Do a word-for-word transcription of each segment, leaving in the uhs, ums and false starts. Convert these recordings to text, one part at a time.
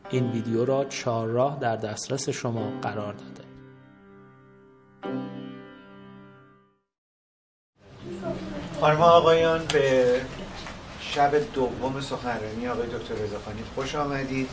این ویدیو را چهارراه در دسترس شما قرار داده. خانم آقایان، به شب دوم سخنرانی آقای دکتر رضاخانی خوش آمدید.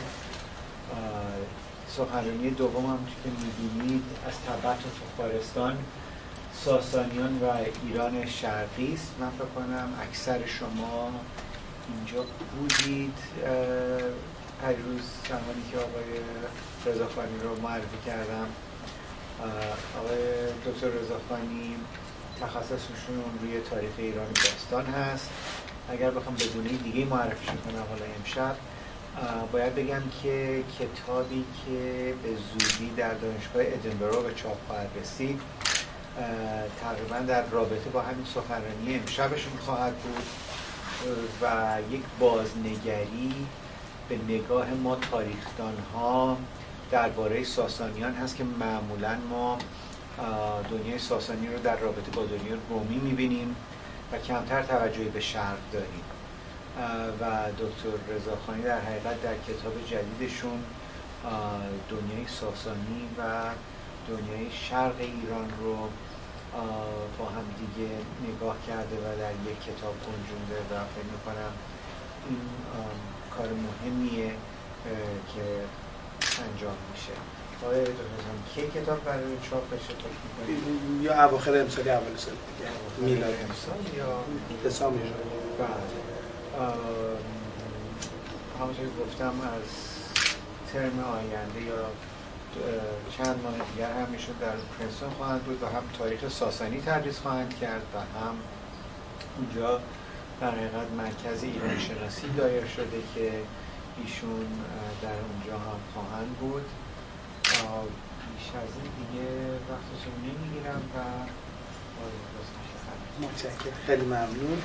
سخنرانی دوم هم که می‌بینید از تبت و تخارستان، ساسانیان و ایران شرقی است. من فکر کنم اکثر شما اینجا بودید پیروز زمانی که آقای رضاخانی رو معرفی کردم. آقای دکتر رضاخانی تخصصشون روی تاریخ ایران باستان هست. اگر بخوام به گونه دیگه معرفیشون کنم حالا امشب، باید بگم که کتابی که به زودی در دانشگاه ادینبرو به چاپ خواهد رسید تقریبا در رابطه با همین سخنرانی امشبشون خواهد بود و یک بازنگری به نگاه ما تاریخدان‌ها درباره ساسانیان هست که معمولاً ما دنیای ساسانی رو در رابطه با دنیای رومی می‌بینیم و کمتر توجهی به شرق داریم و دکتر رضاخانی در حقیقت در کتاب جدیدشون دنیای ساسانی و دنیای شرق ایران رو با هم دیگه نگاه کرده و در یک کتاب گنجونده و فکر می‌کنم این کار مهمیه که انجام میشه. آقای دکتر رضاخانی کی کتاب برای چاپ بشه فکر می‌کنید؟ یا اواخر امسال یا اول سال دیگه. میلاد امسال یا دسامبر. بله. همونطور که گفتم از ترم آینده یا چند ماه دیگر هم میشون در پرنستون خواهند بود و هم تاریخ ساسانی تدریس خواهند کرد و هم اونجا در حقیقت مرکز ایران شناسی دایر شده که ایشون در اونجا هم خواهند بود. بیش از این دیگه وقتشون نمیگیرم و متشکرم، خیلی ممنون.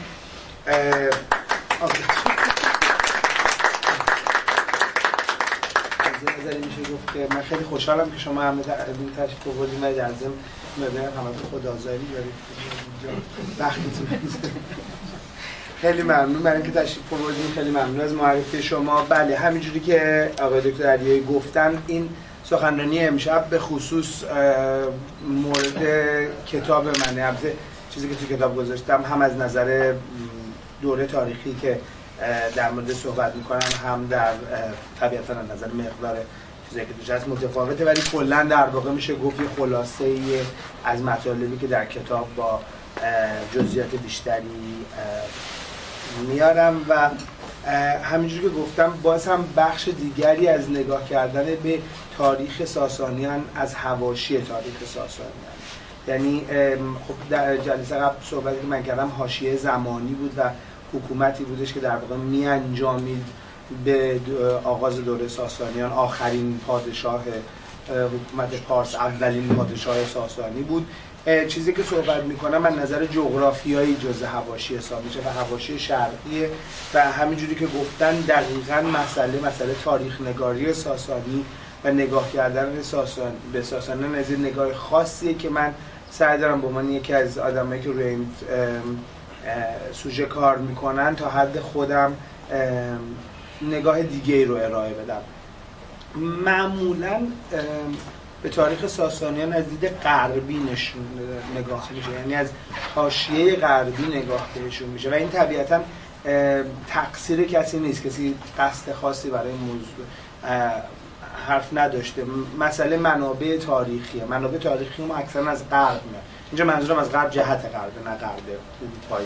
از نظری میشه گفت که من خیلی خوشحالم که شما همه این تشریف آوردید. من در ضمن مبنای همه خداحافظی دارید وقتتون خیلی ممنون برای اینکه تشریف آوردید. خیلی ممنون از معرفی شما. بله، همینجوری که آقای دکتر علیایی گفتن، این سخنرانی امشب به خصوص مورد کتاب منه. البته چیزی که تو کتاب گذاشتم هم از نظر دوره تاریخی که در مورد صحبت میکنم، هم در طبیعتا از نظر مقدار چیزی که توش هست متفاوته، ولی کلا در واقع میشه گفت یه خلاصه ای از مطالبی که در کتاب با جزئیات بیشتری میارم و همینجوری که گفتم باز هم بخش دیگری از نگاه کردن به تاریخ ساسانیان از حواشی تاریخ ساسانیان. یعنی خب در جلسه قبل صحبتی که من کردم حاشیه زمانی بود و حکومتی بودش که در واقع می انجامید به آغاز دوره ساسانیان. آخرین پادشاه حکومت پارس اولین پادشاه ساسانی بود. چیزی که صحبت میکنم من نظر جغرافیایی جزء حواشی حساب میشه و حواشی شرقیه و همینجوری که گفتن دقیقاً مسئله مسئله تاریخ نگاری ساسانی و نگاه کردن ساسان به ساسانیان از این نگاه خاصیه که من سعی دارم به عنوان یکی از آدمایی که روی این سوژه کار میکنن تا حد خودم نگاه دیگه‌ای رو ارائه بدم. معمولاً به تاریخ ساسانیان از دید غربی نشون نگاه میشه، یعنی از حاشیه غربی نگاه بهشون میشه و این طبیعتاً تقصیر کسی نیست، کسی قصد خاصی برای موضوع حرف نداشته. مسئله منابع تاریخیه. منابع تاریخی ما اکثرا از غرب میاد. اینجا منظورم از غرب جهت غرب، نه غرب اروپایی.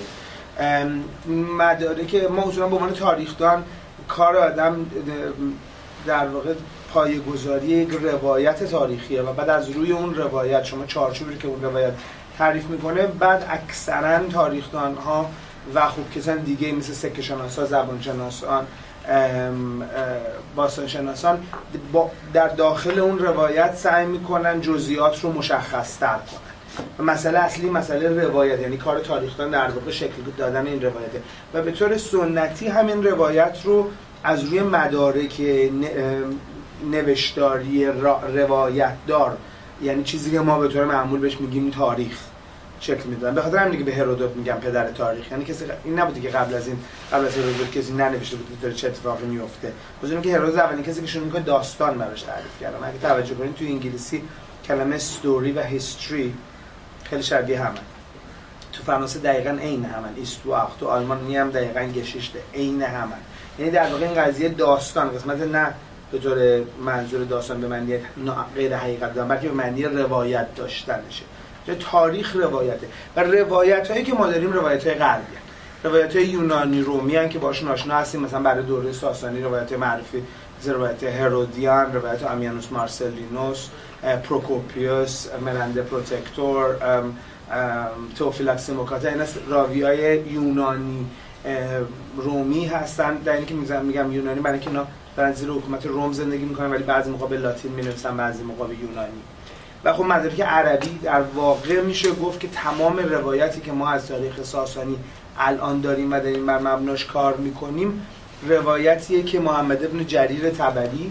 مدارک ما اصولا به عنوان تاریخدان کار آدم در واقع پایه‌گذاری یک روایت تاریخیه و بعد از روی اون روایت شما چارچوبی که اون روایت تعریف میکنه، بعد اکثرا تاریخدان‌ها و خوب کسان دیگه مثل سکه شناسان، زبان شناسان، باستان شناسان در داخل اون روایت سعی میکنن جزئیات رو مشخص‌تر کنن و مسئله اصلی مسئله روایت، یعنی کار تاریخدان در واقع شکل دادن این روایته و به طور سنتی همین روایت رو از روی مدارک نوشتاری روایت دار، یعنی چیزی که ما به طور معمول بهش میگیم تاریخ، شکل میدادن. به خاطر همین دیگه به هرودوت میگم پدر تاریخ، یعنی کسی این نبوده که قبل از این قبل از هرودوت کسی ننوشته بود داره چه اتفاقی میفته. بزنیم که هرودوت اولین کسی که شروع میکنه داستان براش تعریف کردن. اگه توجه کنید تو انگلیسی کلمه استوری و هیستوری خیلی شبیه همن. تو فرانسه دقیقاً عین همن. ایستوار تو آلمانی هم دقیقاً گشیشته عین همن. یعنی در واقع این قضیه داستان قسمت نه به طور منظور داستان به معنی غیر حقیقت دادن، بلکه به معنی روایت داشتنشه. چه تاریخ روایته و روایتایی که ما داریم روایتای غربی هستند. روایتای یونانی رومی هستند که باشون آشنا هستیم، مثلا برای دوره ساسانی روایت معروفی مثل روایت هرودیان، روایت آمیانوس مارسلینوس، پروکوپیوس، ملنده پروتکتور، توفیلکس موکاتا، این راویای یونانی رومی هستن. در اینکه میگم میگم یونانی برای اینکه اینا در زیر حکومت روم زندگی میکنن ولی بعضی موقع به لاتین مینویسن، بعضی موقع به یونانی. و خب مدارک عربی در واقع میشه گفت که تمام روایتی که ما از تاریخ ساسانی الان داریم و داریم بر مبناش کار میکنیم روایتیه که محمد ابن جریر طبری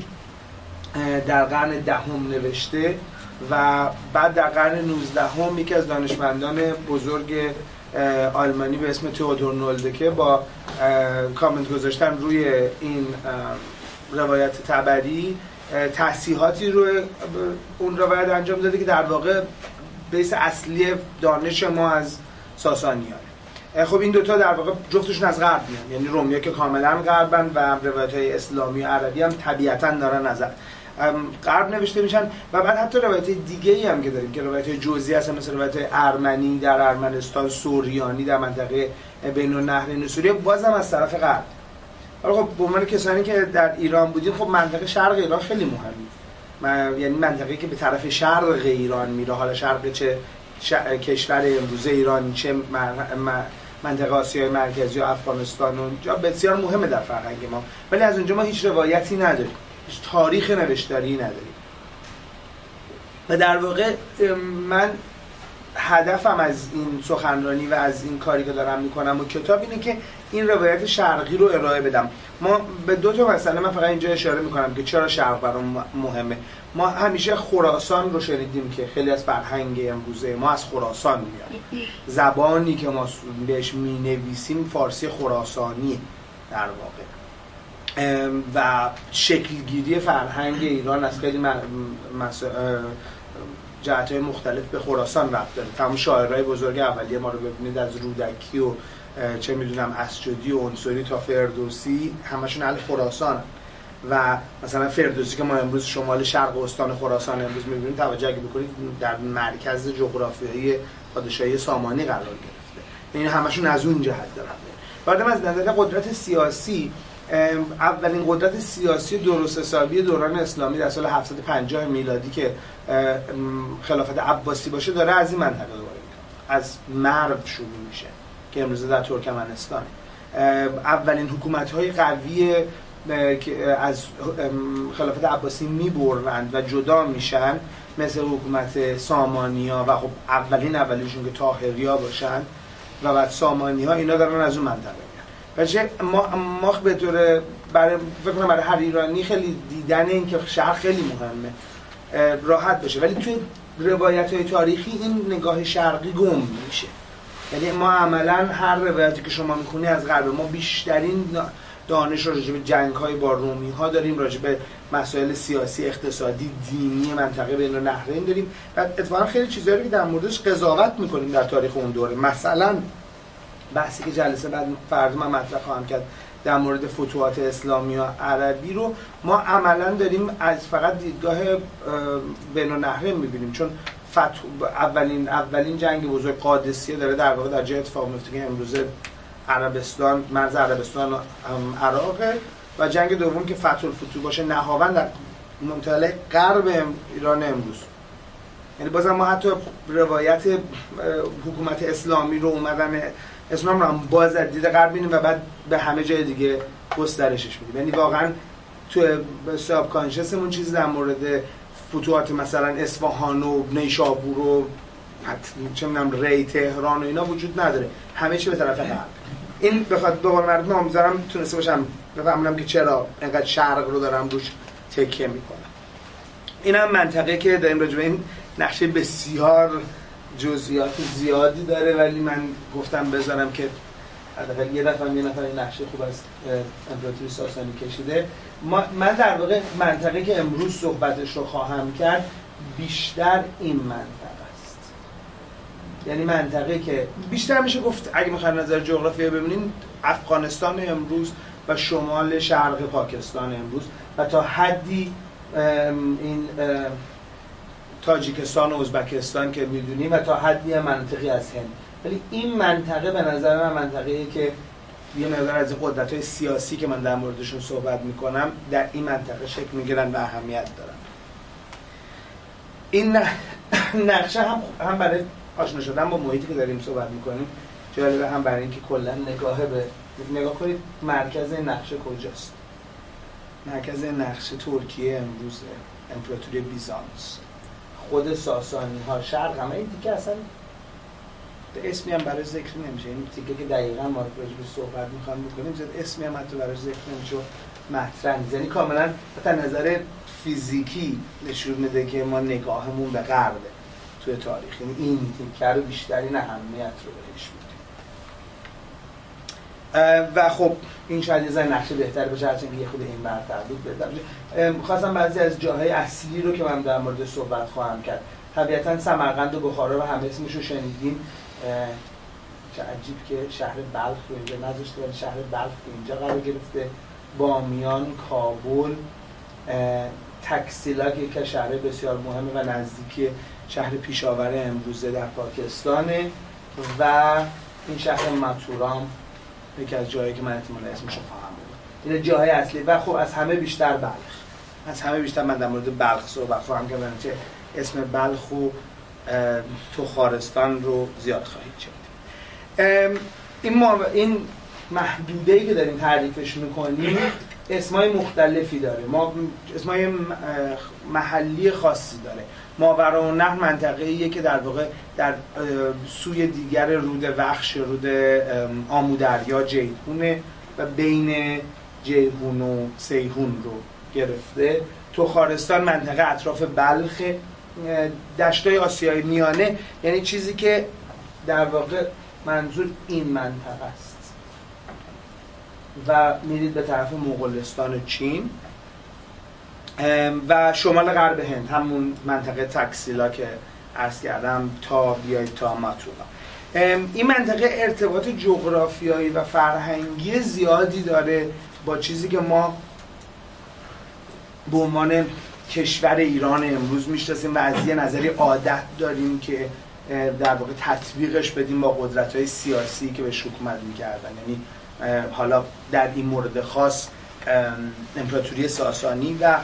در قرن دهم نوشته و بعد در قرن نوزدهم یکی از دانشمندان بزرگ آلمانی به اسم تئودور نولدکه با کامنت گذاشتن روی این روایت طبری تصحیحاتی روی اون روایت انجام داده که در واقع بیس اصلی دانش ما از ساسانیانه. خب این دوتا در واقع جفتشون از غرب میان، یعنی رومی‌ها که کاملا غربن و روایت‌های اسلامی و عربی هم طبیعتاً دارن از غرب نوشته میشن. و بعد حتی روایت دیگه‌ای هم که داریم که روایت جزئی هستن، مثل روایت ارمنی در ارمنستان، سوریانی در منطقه بین النهرین سوریه، بازم از طرف غرب. حالا خب به عنوان کسانی که در ایران بودیم، خب منطقه شرق ایران خیلی مهمه، یعنی منطقه‌ای که به طرف شرق ایران میره، حالا شرق چه ش... کشور امروزه ایران، چه من... منطقه آسیای مرکزی و افغانستان، اونجا بسیار مهمه در فرهنگ ما، ولی از اونجا ما هیچ روایتی نداریم، هیچ تاریخ نوشتاری نداریم. و در واقع من هدفم از این سخنرانی و از این کاری که دارم میکنم و کتاب اینه که این روایت شرقی رو ارائه بدم. ما به دو تا مسئله من فقط اینجا اشاره میکنم که چرا شرق برام مهمه. ما همیشه خراسان رو شنیدیم که خیلی از فرهنگ امروزه ما از خراسان میاد. زبانی که ما بهش مینویسیم فارسی خراسانی در واقع، و شکلگیری فرهنگ ایران از خیلی مس... جهت‌های مختلف به خراسان ربط داره. تمام شاعرای بزرگ اولیه ما رو ببینید، از رودکی و چه میدونم اسجدی و عنصری تا فردوسی، همشون اهل خراسان. و مثلا فردوسی که ما امروز شمال شرق استان خراسان امروز می‌بینیم، توجه اگه بکنید در مرکز جغرافیایی پادشاهی سامانی قرار گرفته. این همشون از اون جهت دارن. بعدم از نظر قدرت سیاسی، اولین قدرت سیاسی درست حسابی دوران اسلامی در سال هفتصد و پنجاه میلادی که خلافت عباسی باشه داره از این منطقه وارد از مرو شروع میشه که امروز در ترکمنستان. اولین حکومت‌های قوی که از خلافت عباسی میبرند و جدا میشن مثل حکومت سامانی‌ها و خب اولین اولینشون که طاهری‌ها باشن و بعد سامانی‌ها، اینا دارن از اون منطقه. بچه ما ما به طور برای فکر کنم برای هر ایرانی خیلی دیدن این که شرق خیلی مهمه راحت بشه، ولی توی روایت‌های تاریخی این نگاه شرقی گم میشه. یعنی ما عملاً هر روایتی که شما می‌خونی از غرب، ما بیشترین دانش راجع به جنگ‌های با رومی‌ها داریم، راجع به مسائل سیاسی، اقتصادی، دینی منطقه بین النهرین داریم و اتفاقاً خیلی چیزایی که در موردش قضاوت می‌کنیم در تاریخ اون دوره. مثلا بحثی که جلسه بعد فردا من مطرح خواهم کرد در مورد فتوحات اسلامی و عربی رو ما عملاً داریم از فقط دیدگاه بین النهرین می‌بینیم، چون فتح اولین اولین جنگ بزرگ قادسیه داره در واقع در جای اتفاق میفته که امروزه عربستان، مرز عربستان و عراق، و جنگ دوم که فتح الفتوح باشه نهاوند در منطقه غرب ایران امروز. یعنی بازم ما حتی روایت حکومت اسلامی رو اومدن اسلام رو هم باز از دید غرب بینیم و بعد به همه جای دیگه گسترشش میدیم. یعنی واقعا تو ساب کانشسمون چیزی در مورد فتوحات مثلا اصفهان و نیشابور و چه می‌دونم ری تهران و اینا وجود نداره، همه چی به طرف غرب. این بخواد به قول مردم امیدوارم تونسته باشم بفهمونم که چرا اینقدر شرق رو دارم روش تکیه میکنم. اینم منطقه که داریم راجع به این نقشه بسیار جزئیات زیادی داره، ولی من گفتم بذارم که حداقل یه دفعه یه نفر این نقشه خوب از امپراتوری ساسانی کشیده. من در واقع منطقه که امروز صحبتش رو خواهم کرد بیشتر این منطقه است. یعنی منطقه که بیشتر میشه گفت اگه میخواین نظر جغرافیایی ببینین افغانستان امروز و شمال شرق پاکستان امروز و تا حدی این تاجیکستان و ازبکستان که میدونیم و تا حدی منطقی از هند. ولی این منطقه به نظر من منطقه‌ای که یه مقدار از این قدرت‌های سیاسی که من در موردشون صحبت میکنم در این منطقه شکل میگیرن و اهمیت دارن. این نقشه هم هم برای آشنا شدن با محیطی که داریم صحبت میکنیم جالبه، هم برای اینکه کلا نگاه به نگاه کنید مرکز نقشه کجاست. مرکز نقشه ترکیه امروز، امپراتوری بیزانس، خود ساسانی ها، شرق هم. این دیگه اصلا اسمی هم برای ذکر نمیشه. این دیگه که دقیقاً ما راجع به صحبت میخوام بکنیم زد اسمی هم حتی برای ذکر نمیشه، مطرح نیست. یعنی کاملا تا نظر فیزیکی نشون میده که ما نگاهمون به غربه توی تاریخ، یعنی این تیکه رو بیشترین اهمیت رو بهش میدیم. و خب این شاید یه ذره نقشه بهتر بشه، هرچند که یه خود این برتر بود بهتر بشه. خواستم بعضی از جاهای اصلی رو که من در مورد صحبت خواهم کرد. طبیعتاً سمرقند و بخارا رو همه اسمش رو شنیدیم. چه عجیب که شهر بلخ رو اینجا نذاشته، ولی شهر بلخ اینجا قرار گرفته. بامیان، کابل، تکسیلا که شهر بسیار مهمه و نزدیکی شهر پیشاور امروزه در پاکستانه، و این شهر ماتورام یکی از جایی که من احتمالاً اسمش رو خواهم بود. این جاهای اصلی و خب از همه بیشتر بلخ. از همه بیشتر من در مورد بلخ صحبت خواهم کرد، چه اسم بلخ و تخارستان رو زیاد خواهید شنید. این این محدوده‌ای که داریم تعریفش می‌کنیم اسمای مختلفی داره. ما اسمای محلی خاصی داره. ماوراءالنهر منطقه‌ایه که در واقع در سوی دیگر رود وخش، رود آمودریا جیهونه و بین جیهون و سیهون رو گرفته. تخارستان منطقه اطراف بلخ، دشتای آسیای میانه، یعنی چیزی که در واقع منظور این منطقه است. و میرید به طرف مغولستان و چین و شمال غرب هند، همون منطقه تکسیلا که عرض کردم تا بیاید تا ماتورا. این منطقه ارتباط جغرافیایی و فرهنگی زیادی داره با چیزی که ما به عنوان کشور ایران امروز میشناسیم و از یه نظری عادت داریم که در واقع تطبیقش بدیم با قدرت‌های سیاسی که بهش حکومت می‌کردن. یعنی حالا در این مورد خاص امپراتوری ساسانی و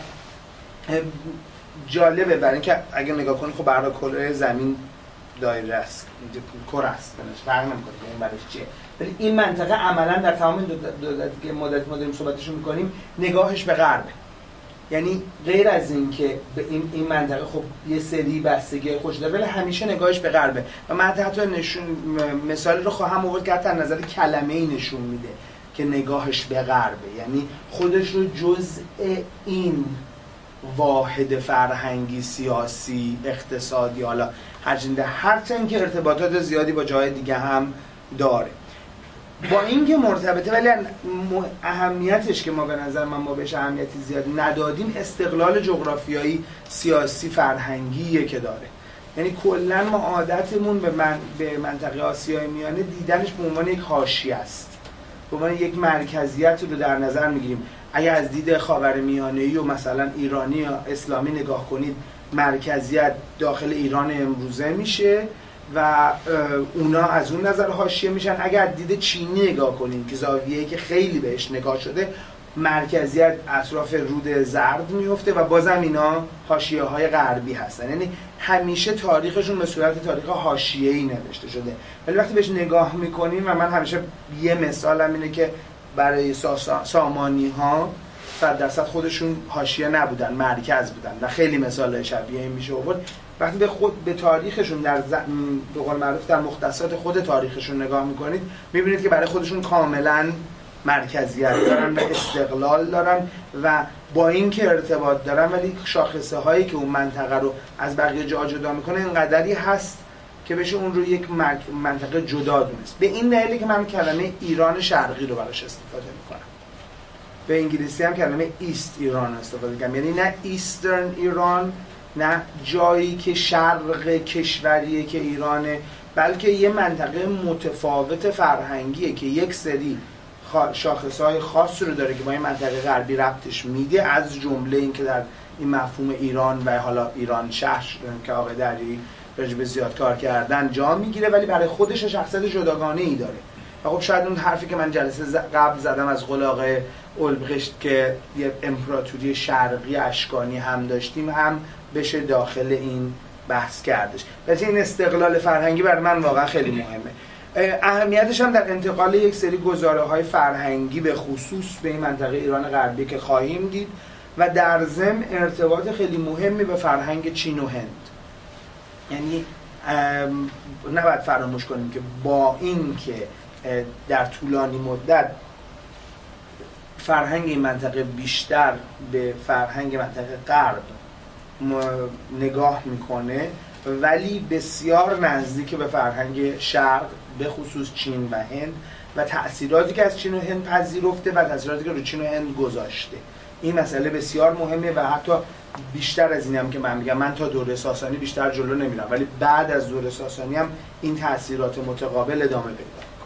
جالبه برای اینکه اگه نگاه کنید خب برای کره زمین دایره است، اینجا کره است، فرق نمی‌کنه این برای چیه. ولی این منطقه عملاً در تمام دولتی که مدت ما داریم صحبتش رو می‌کنیم نگاهش به غربه. یعنی غیر از این که به این این منطقه خب یه سری بستگی خوش داره، ولی همیشه نگاهش به غربه. و من حتی نشون مثالی رو خواهم آورد که از نظر کلمه‌ای نشون میده که نگاهش به غربه، یعنی خودش رو جزء این واحد فرهنگی، سیاسی، اقتصادی، حالا هرچند هرچند که ارتباطات زیادی با جای دیگه هم داره. با اینکه مرتبطه، ولی اهمیتش که ما به نظر من ما بهش اهمیتی زیادی ندادیم، استقلال جغرافیایی، سیاسی، فرهنگیه که داره. یعنی کلا ما عادتمون به, من، به منطقه آسیای میانه دیدنش به عنوان یک حاشیه است، به عنوان یک مرکزیت رو در نظر میگیریم. اگر از دید خاورمیانه‌ای و مثلا ایرانی یا اسلامی نگاه کنید، مرکزیت داخل ایران امروزه میشه و اونا از اون نظر حاشیه میشن. اگر دید چینی نگاه کنیم که زاویه‌ای که خیلی بهش نگاه شده، مرکزیت اطراف رود زرد میفته و بازم اینا حاشیه‌های غربی هستن. یعنی همیشه تاریخشون به صورت تاریخ حاشیه‌ای نوشته شده. ولی وقتی بهش نگاه میکنیم، و من همیشه یه مثالم اینه که برای سامانی‌ها صد درصد خودشون حاشیه نبودن، مرکز بودن و خیلی مثال شبیه این میشه آورد. وقتی به خود به تاریخشون در ز... به قول معروف در مختصات خود تاریخشون نگاه میکنید، میبینید که برای خودشون کاملا مرکزیت دارن و استقلال دارن و با این که ارتباط دارن، ولی شاخصه هایی که اون منطقه رو از بقیه جا جدا میکنه اینقدری هست که بشه اون رو یک منطقه جدا دونست. به این دلیله که من کلمه ایران شرقی رو براش استفاده میکنم. به انگلیسی هم کلمه ایست ایران استفاده میکنم، یعنی نه ایسترن ایران، نه جایی که شرق کشوریه که ایرانه، بلکه یه منطقه متفاوت فرهنگیه که یک سری شاخصهای خاص رو داره که با این منطقه غربی ربطش میده، از جمله این که در این مفهوم ایران و حالا ایران شهر که آقای دریایی راجع زیاد کار کردن جا میگیره، ولی برای خودش شخصیت جداگانه ای داره. و خب شاید اون حرفی که من جلسه قبل زدم از قول آقای اولبریشت که یه امپراتوری شرقی اشکانی هم داشتیم هم بشه داخل این بحث کردش. پس این استقلال فرهنگی برای من واقعا خیلی مهمه. اهمیتش هم در انتقال یک سری گزاره‌های فرهنگی به خصوص به این منطقه ایران غربی که خواهیم دید و در ضمن ارتباط خیلی مهمی به فرهنگ چین و هند. یعنی نباید فراموش کنیم که با این که در طولانی مدت فرهنگ این منطقه بیشتر به فرهنگ منطقه غرب نگاه میکنه، ولی بسیار نزدیک به فرهنگ شرق به خصوص چین و هند و تأثیراتی که از چین و هند پذیرفته و تأثیراتی که رو چین و هند گذاشته. این مسئله بسیار مهمه و حتی بیشتر از این هم که من میگم، من تا دوره ساسانی بیشتر جلو نمیرم، ولی بعد از دوره ساسانی هم این تأثیرات متقابل ادامه پیدا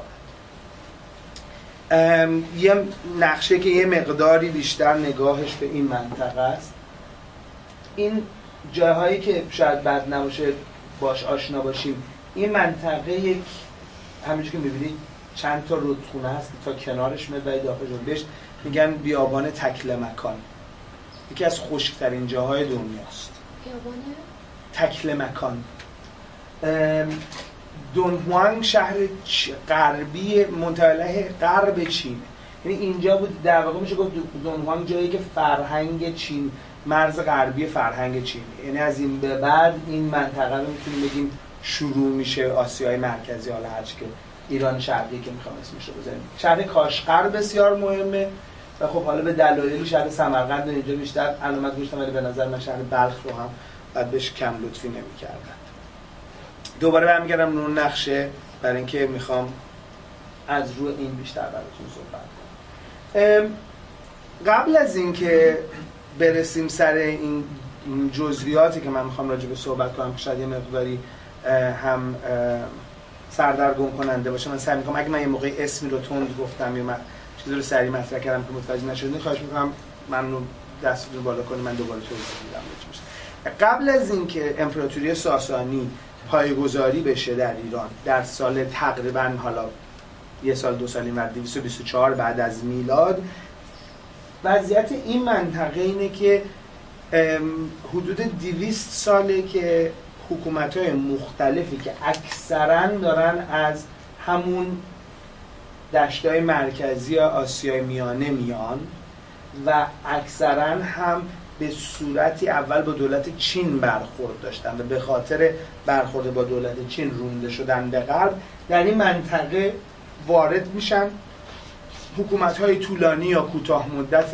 میکنه. یه نقشه که یه مقداری بیشتر نگاهش به این منطقه است، این جاهایی که شاید بد نباشه باش آشنا باشیم. این منطقه یک همینجور که میبینید چند تا رودخونه هست تا کنارش میاد و داخل جنبش میگن بیابان تکله مکان، یکی از خشکترین جاهای دنیاست. بیابان تکله مکان. دونهوانگ شهر غربی منطقه غرب چینه، یعنی اینجا بود در واقع میشه گفت دونهوانگ جایی که فرهنگ چین، مرز غربی فرهنگ چین، یعنی از این به بعد این منطقه رو میتونیم بگیم شروع میشه آسیای مرکزی، حالا هرچی که ایران شرقی که میخوام اسمش رو بذاریم. شهر کاشغر بسیار مهمه و خب حالا به دلایلی شهر سمرقند اینجا بیشتر علامت گذاشتم، ولی به نظر من شهر بلخ رو هم بعد بهش کم لطفی نمی‌کردن. دوباره برمیگردم رو نقشه برای اینکه میخوام از رو این بیشتر براتون صحبت کنم. قبل از اینکه برسیم سر این جزئیاتی که من میخوام راجع به صحبت کنم که شاید یه مقداری هم سردرگم کننده باشه، من سعی میکنم اگه من یه موقعی اسمی رو تند گفتم یا من چیزی رو سریع مطرح کردم که متوجه نشدین، خواهش میکنم من رو دستتون بالا کنید، من دوباره توضیح میدم. قبل از اینکه امپراتوری ساسانی پایه‌گذاری بشه در ایران در سال تقریبا حالا یه سال دو سال اینور دویست و بیست و چهار بعد از میلاد، وضعیت این منطقه اینه که حدود دویست ساله که حکومت‌های مختلفی که اکثراً دارن از همون دشت‌های مرکزی آسیای میانه میان و اکثراً هم به صورتی اول با دولت چین برخورد داشتن و به خاطر برخورد با دولت چین رونده شدن به غرب در این منطقه وارد میشن. حکومت‌های طولانی یا کوتاه مدت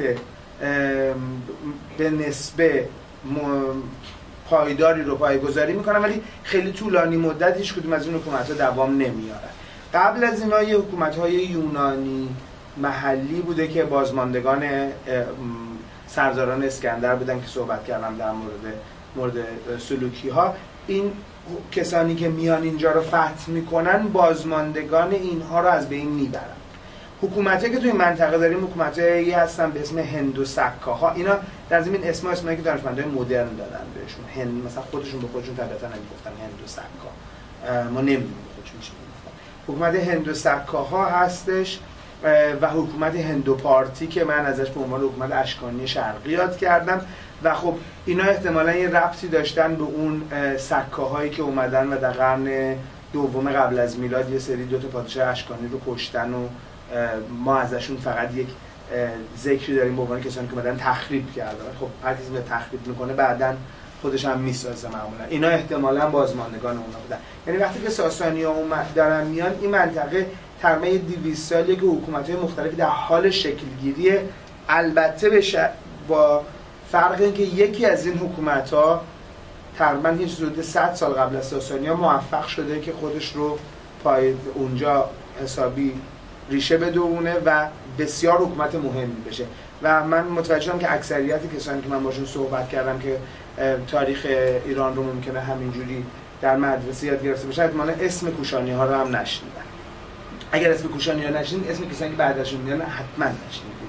به نسبه پایداری رو پایه‌گذاری میکنن، ولی خیلی طولانی مدت هیچ کدوم از این حکومت‌ها دوام نمیارن. قبل از اینا یه حکومت‌های یونانی محلی بوده که بازماندگان سرداران اسکندر بودن که صحبت کردم در مورد مورد سلوکی ها. این کسانی که میان اینجا رو فتح میکنن بازماندگان اینها رو از بین میبرن. حکومتی که توی این منطقه داریم حکومتی هستن به اسم هندوسکاها. اینا در ضمن اسم اسمایی که دانشمندای مدرن دادن بهشون. هند مثلا خودشون به خودشون طبیعتا نمیگفتن هندوسکا، ما نمیدونیم خودشون چی میگفتن. حکومت هندوسکاها هستش و حکومت هندوپارتی که من ازش به عنوان حکومت اشکانی شرقی یاد کردم و خب اینا احتمالاً یه ربطی داشتن به اون سکاهایی که اومدن و در قرن دوم قبل از میلاد یه سری دو تا پادشاه اشکانی رو کشتن و ما ازشون فقط یک ذکری داریم به عنوان کسانی که اومدن تخریب کردن. خب هر کسی که تخریب میکنه بعداً خودش هم میسازه معمولا. اینا احتمالاً بازماندگان اونا بودن. یعنی وقتی که ساسانی‌ها دارن میان این منطقه تقریباً دویست سالیه که حکومت‌های مختلفی در حال شکلگیریه، البته به با فرق اینکه یکی از این حکومت‌ها تقریبا هیچ حدود صد سال قبل از ساسانیان موفق شده که خودش رو پای اونجا حسابی ریشه بدونه و بسیار حکومت مهمی بشه و من متوجه شدم که اکثریت کسانی که من باشون صحبت کردم که تاریخ ایران رو ممکنه همینجوری در مدرسه یاد گرفته باشن، احتمالاً اسم کوشانی ها رو هم نشنیدن. اگر اسم کوشانی ها نشنیدن، اسم کسانی که بعد ازشون میاد حتما نشنیدن،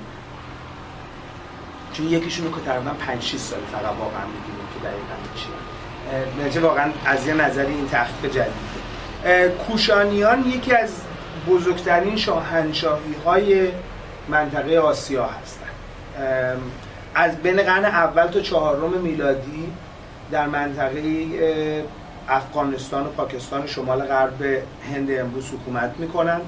چون یکیشون رو که تقریبا پنج شش سال فقط واقعا می‌دونیم که دقیقاً چیه. واقعا از یه نظری این تحقیق جدیده. کوشانیان یکی از بزرگترین شاهنشاهی‌های منطقه آسیا هستند. از بین قرن اول تا چهارم میلادی در منطقه افغانستان و پاکستان شمال غرب هند امروز حکومت میکنن.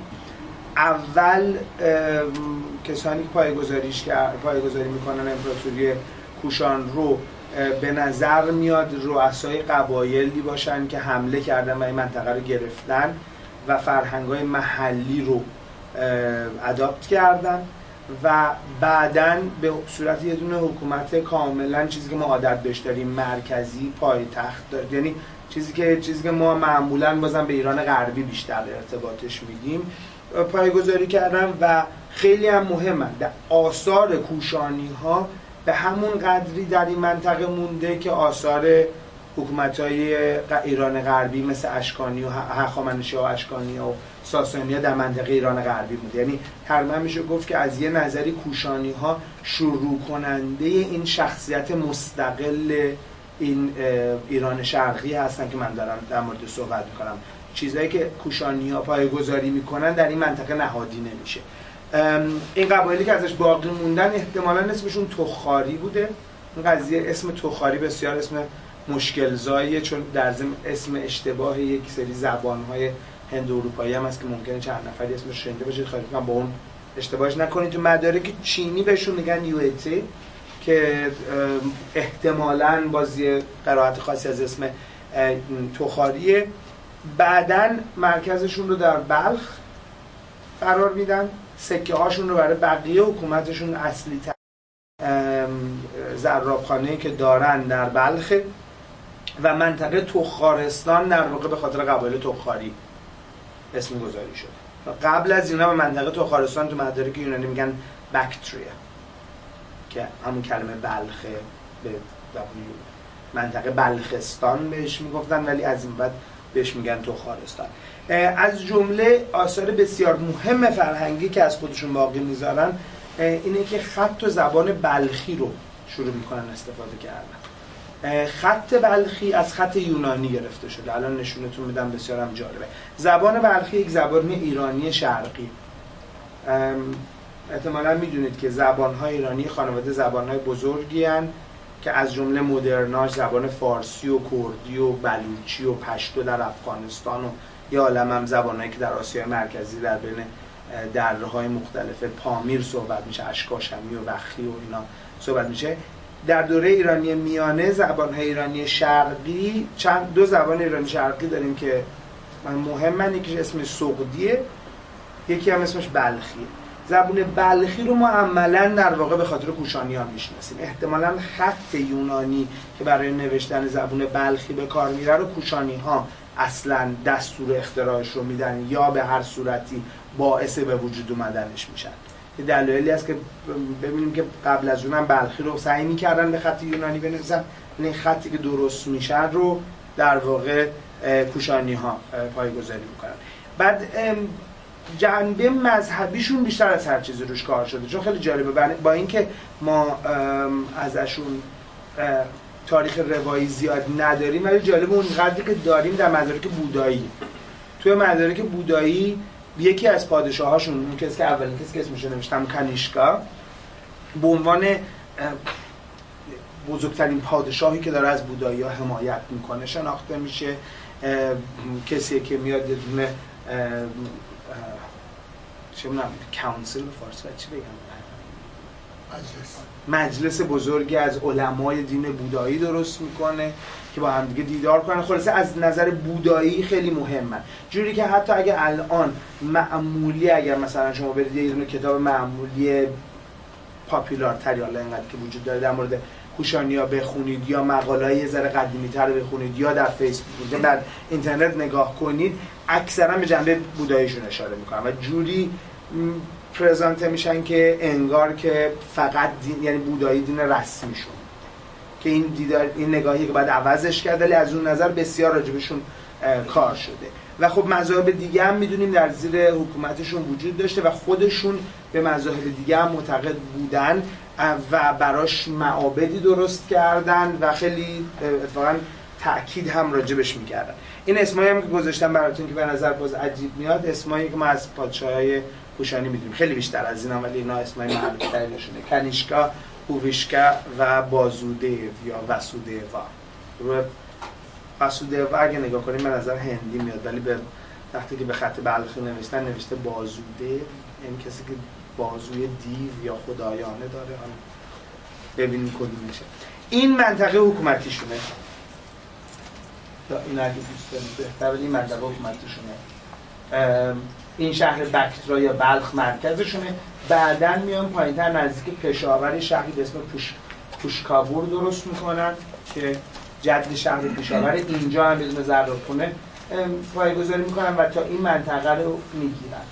اول کسانی که پایه‌گذاریش پایه‌گذاری میکنن امپراتوری کوشان رو به نظر میاد رؤسای قبایلی باشن که حمله کردن و این منطقه رو گرفتن و فرهنگ‌های محلی رو اداپت کردن و بعداً به صورت یه دونه حکومت کاملاً چیزی که ما عادت بهش داریم مرکزی پایتخت داره، یعنی چیزی که چیزی که ما معمولاً بازم به ایران غربی بیشتر ارتباطش میدیم پایه‌گذاری کردن و خیلی هم مهمه. در آثار کوشانی‌ها به همون قدری در این منطقه مونده که آثار حکومت‌های ایران غربی مثل اشکانی و هخامنشی‌ها و اشکانی‌ها و ساسانی‌ها در منطقه ایران غربی بوده. یعنی تقریبا میشه گفت که از یه نظری کوشانی‌ها شروع کننده این شخصیت مستقل این ایران شرقی هستن که من دارم در مورد صحبت می‌کنم. چیزایی که کوشانی‌ها پایه‌گذاری می‌کنن در این منطقه نهادی نمیشه. این قبایلی که ازش باقی موندن احتمالاً اسمشون تخاری بوده. این قضیه اسم تخاری بسیار اسم مشکل‌زاییه، چون در ضمن اسم اشتباه یک سری زبان‌های هند اروپایی هم هست که ممکنه چند نفری اسمش شنیده باشید، خواهی می‌کنم با اون اشتباهش نکنید. تو مدارک چینی بهشون میگن یوئتی که احتمالاً بازی قرائت خاصی از اسم تخاریه. بعداً مرکزشون رو در بلخ قرار میدن، سکه هاشون رو برای بقیه حکومتشون اصلی تر زرابخانه‌ای که دارن در بلخ و منطقه تخارستان در واقع به خاطر قبایل تخاری اسم گذاری شد. و قبل از اینا به منطقه تخارستان تو مدارک یونانی میگن بکتریا که همون کلمه بلخه به منطقه بلخستان بهش میگفتن، ولی از این بعد بهش میگن تخارستان. از جمله آثار بسیار مهم فرهنگی که از خودشون باقی میذارن اینه که خط و زبان بلخی رو شروع میکنن استفاده کردن. خط بلخی از خط یونانی گرفته شده، الان نشونتون میدم، بسیار هم جالبه. زبان بلخی یک زبان ایرانی شرقی. احتمالاً میدونید که زبان‌های ایرانی خانواده زبان‌های بزرگی هستند که از جمله مدرناش زبان فارسی و کردی و بلوچی و پشتو در افغانستان و یه عالم هم زبان‌هایی که در آسیای مرکزی در بین دره‌های مختلف پامیر صحبت میشه، اشکاشمی و بخی و اینا صحبت میشه. در دوره ایرانی میانه زبان‌های ایرانی شرقی، چند دو زبان ایرانی شرقی داریم که مهمن، یکیش اسمش سغدیه، یکی هم اسمش بلخیه. زبان بلخی رو ما عملاً در واقع به خاطر کوشانیان میشناسیم. احتمالاً خط یونانی که برای نوشتن زبان بلخی به کار میره رو کوشانی‌ها اصلاً دستور اختراعش رو میدن یا به هر صورتی باعث به وجود اومدنش میشن. یه دلایلی هست که ببینیم که قبل از اونم بلخی رو سعی میکردن به خط یونانی بنویسن، این خطی که درست میشن رو در واقع کوشانی‌ها پایه‌گذاری میکنن. بعد جنبه مذهبیشون بیشتر از هر چیزی روش کار شده، چون خیلی جالبه با اینکه ما ازشون تاریخ روایی زیاد نداریم، ولی جالبه اون قدری که داریم در مدارک بودایی. توی مدارک بودایی یکی از پادشاهاشون، اون کسی که اولین کسی که اسمش رو نوشتم کنیشکا، به عنوان بزرگترین پادشاهی که داره از بودایی‌ها حمایت میکنه شناخته میشه. کسی که میاد یه دونه چه می‌دونم کانسل به فارسی چی بگم، مجلس مجلس بزرگی از علمای دین بودایی درست میکنه که با هم دیگه دیدار کنن. خلاصه از نظر بودایی خیلی مهمه، جوری که حتی اگه الان معمولی، اگر مثلا شما برید یه دونه کتاب معمولی پاپولارتری حالا اینقدر که وجود داره در مورد کوشانیا بخونید یا مقاله‌های یه ذره قدیمی‌تر بخونید یا در فیسبوک در اینترنت نگاه کنید، اکثرا به جنبه بوداییشون اشاره میکنن و جوری پرزنت میشن که انگار که فقط دین، یعنی بودایی دین رسمیشون، که این دیدار این نگاهی که باید عوضش کرد، ولی از اون نظر بسیار راجبشون کار شده. و خب مذاهب دیگه هم میدونیم در زیر حکومتشون وجود داشته و خودشون به مذاهب دیگه هم معتقد بودن و براش معابدی درست کردن و خیلی اتفاقا تأکید هم راجبش میکردن. این اسمایی هم که گذاشتم براتون که به نظر باز عجیب میاد، اسمایی که ما از پادشاهای کوشانی میدونیم، خیلی بیشتر از اینا، ولی اینا اسمای معروف‌ترینشونه: کنیشکا، هوویشکا و بازودیو یا وسودیوا. وسودیوا اگه نگاه کنیم به نظر هندی میاد، ولی به وقتی که به خط بلخی نوشتن نوشته بازودیو، یعنی کسی که بازوی دیو یا خدایانه داره. حالا ببینیم کدومشه. این منطقه حکومتیشونه. این اگه دوست دارید بهتر، ولی این منطقه حکومتیشونه. این شهر بکترا یا بلخ مرکزشونه. بعدن میان پایین‌تر نزدیک پشاور شهری به اسم پوش پوشکاور درست میکنن که جد شهر پشاور. اینجا هم بدون زرادخونه پایه‌گذاری میکنن و تا این منطقه رو میگیرن.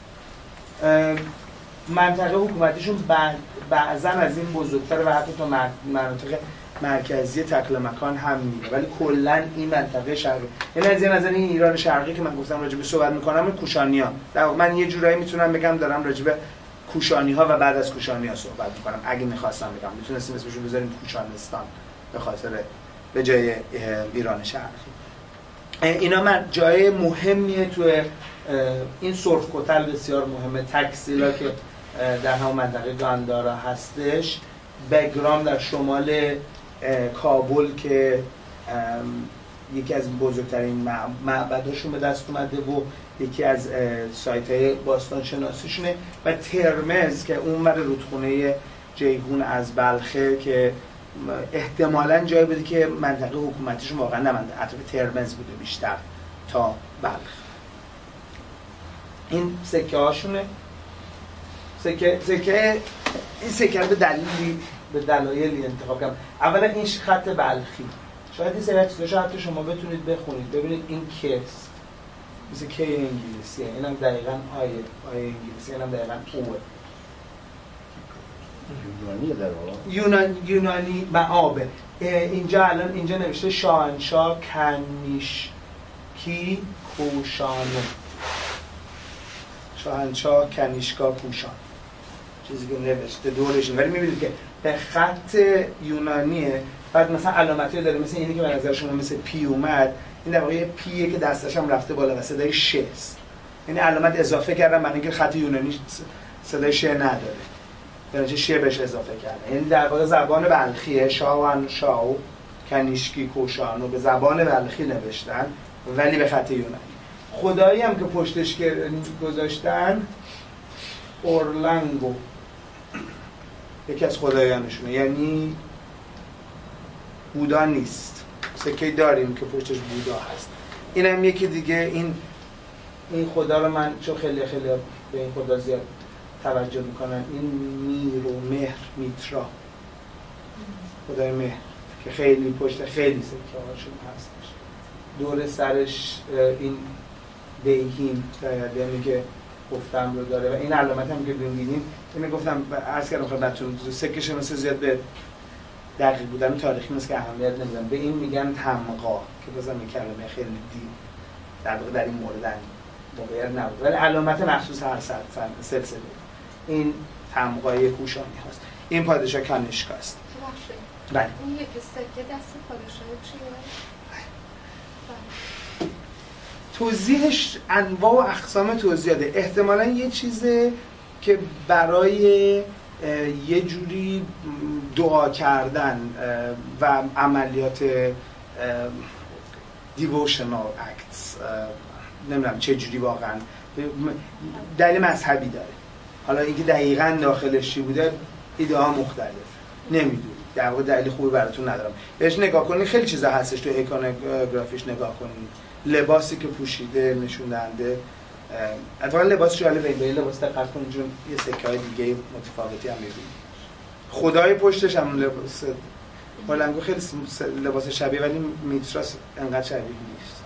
منطقه حکومتیشون بعضا از این بزرگتر و حتی تا مناطق مرکزی تکل مکان هم میره، ولی کلا این منطقه شرقی، یعنی از این نظر این ایران شرقی که من گفتم راجع به صحبت میکنم، کوشانیا در واقع من یه جورایی میتونم بگم دارم راجع به کوشانی ها و بعد از کوشانی ها صحبت میکنم. اگه میخواستم بگم میتونستیم اسمشون بذاریم کوشانستان به خاطر به جای ایران شرقی. اینا من جای مهمیه تو این سرخ کتل، بسیار مهمه. تکسیلا که در همون منطقه گاندارا هستش، بگرام در شمال کابل که یکی از بزرگترین معبداشون به دست اومده و یکی از سایت‌های باستان شناسیشونه، و ترمز که اون ور رودخونه جیهون از بلخه که احتمالاً جایی بوده که منطقه حکومتیشون واقعا نه منطقه اطراف ترمز بوده بیشتر تا بلخ. این سکه هاشونه. سکه سکه این سکه رو به دلیلی به دلایلی انتخاب کردم. اولا این خط بلخی، شاید این سری چیزا حتی شما بتونید بخونید ببینید این کیست، مثل کی انگلیسیه، اینم دقیقاً آیه آیه انگلیسی، اینم دقیقاً اوه. یونانی در واقع یونان یونانی معابد. اینجا الان اینجا نوشته شاهنشاه کنیشکی کوشانه، شاهنشاه کنیشکا کوشان، چیزی که نوشته دورش، ولی میبینید که به خط یونانیه. بعد مثلا علامتی داره مثل اینی که به نظر شما مثل پی اومد، این در واقع یه پیه که دستش هم رفته بالا و صدای ش است، یعنی علامت اضافه کردن برای اینکه خط یونانی صدای ش نداره، درجه ش بهش اضافه کردن. یعنی در واقع زبان بلخیه، شاهن شاو کنیشکی کوشانو به زبان بلخی نوشتن ولی به خط یونانی. خدایی هم که پشتش گذاشتن اورلنگو، یکی از خدایانشونه، یعنی بودا نیست. سکه داریم که پشتش بودا هست. اینم یکی دیگه. این این خدا رو من چون خیلی خیلی به این خدا زیاد توجه میکنن، این میر و مهر، میترا، خدای مهر که خیلی پشت خیلی سکه هاشون هستش. دور سرش این دیهیم یعنی که گفتم رو داره و این علامت هم که ببینیم، اینو گفتم عرض کردم خدمتتون، سکه شناسی زیاد به دقیق بودن تاریخی نیست که اهمیت نمیدن. به این میگن تمغا که بازم این کلمه خیلی دی در واقع در این مورد موقعیت نبود، ولی علامت مخصوص هر سلسله این تمغای کوشانی هست. این پادشاه کنیشکا است. بله. اون یکی سکه دست پادشاه چیه؟ توضیحش انواع و اقسام توضیحاته. احتمالاً یه چیزه که برای یه جوری دعا کردن و عملیات دیووشنال اکتس، نمیدونم چه جوری واقعا دلیل مذهبی داره. حالا اینکه دقیقاً داخلش چی بوده ایده ها مختلف، نمیدونم، در واقع دلیل خوبی براتون ندارم. بهش نگاه کنید، خیلی چیزا هستش تو ایکونوگرافیش نگاه کنید. لباسی که پوشیده نشون دهنده، اتفاقا لباس جالبه، به لباس دقت کنید چون یه سکه‌های دیگه متفاوتی هم می‌بینید. خدای پشتش هم لباس هولنگو خیلی لباس شبیه، ولی میتراس انقدر شبیه نیست.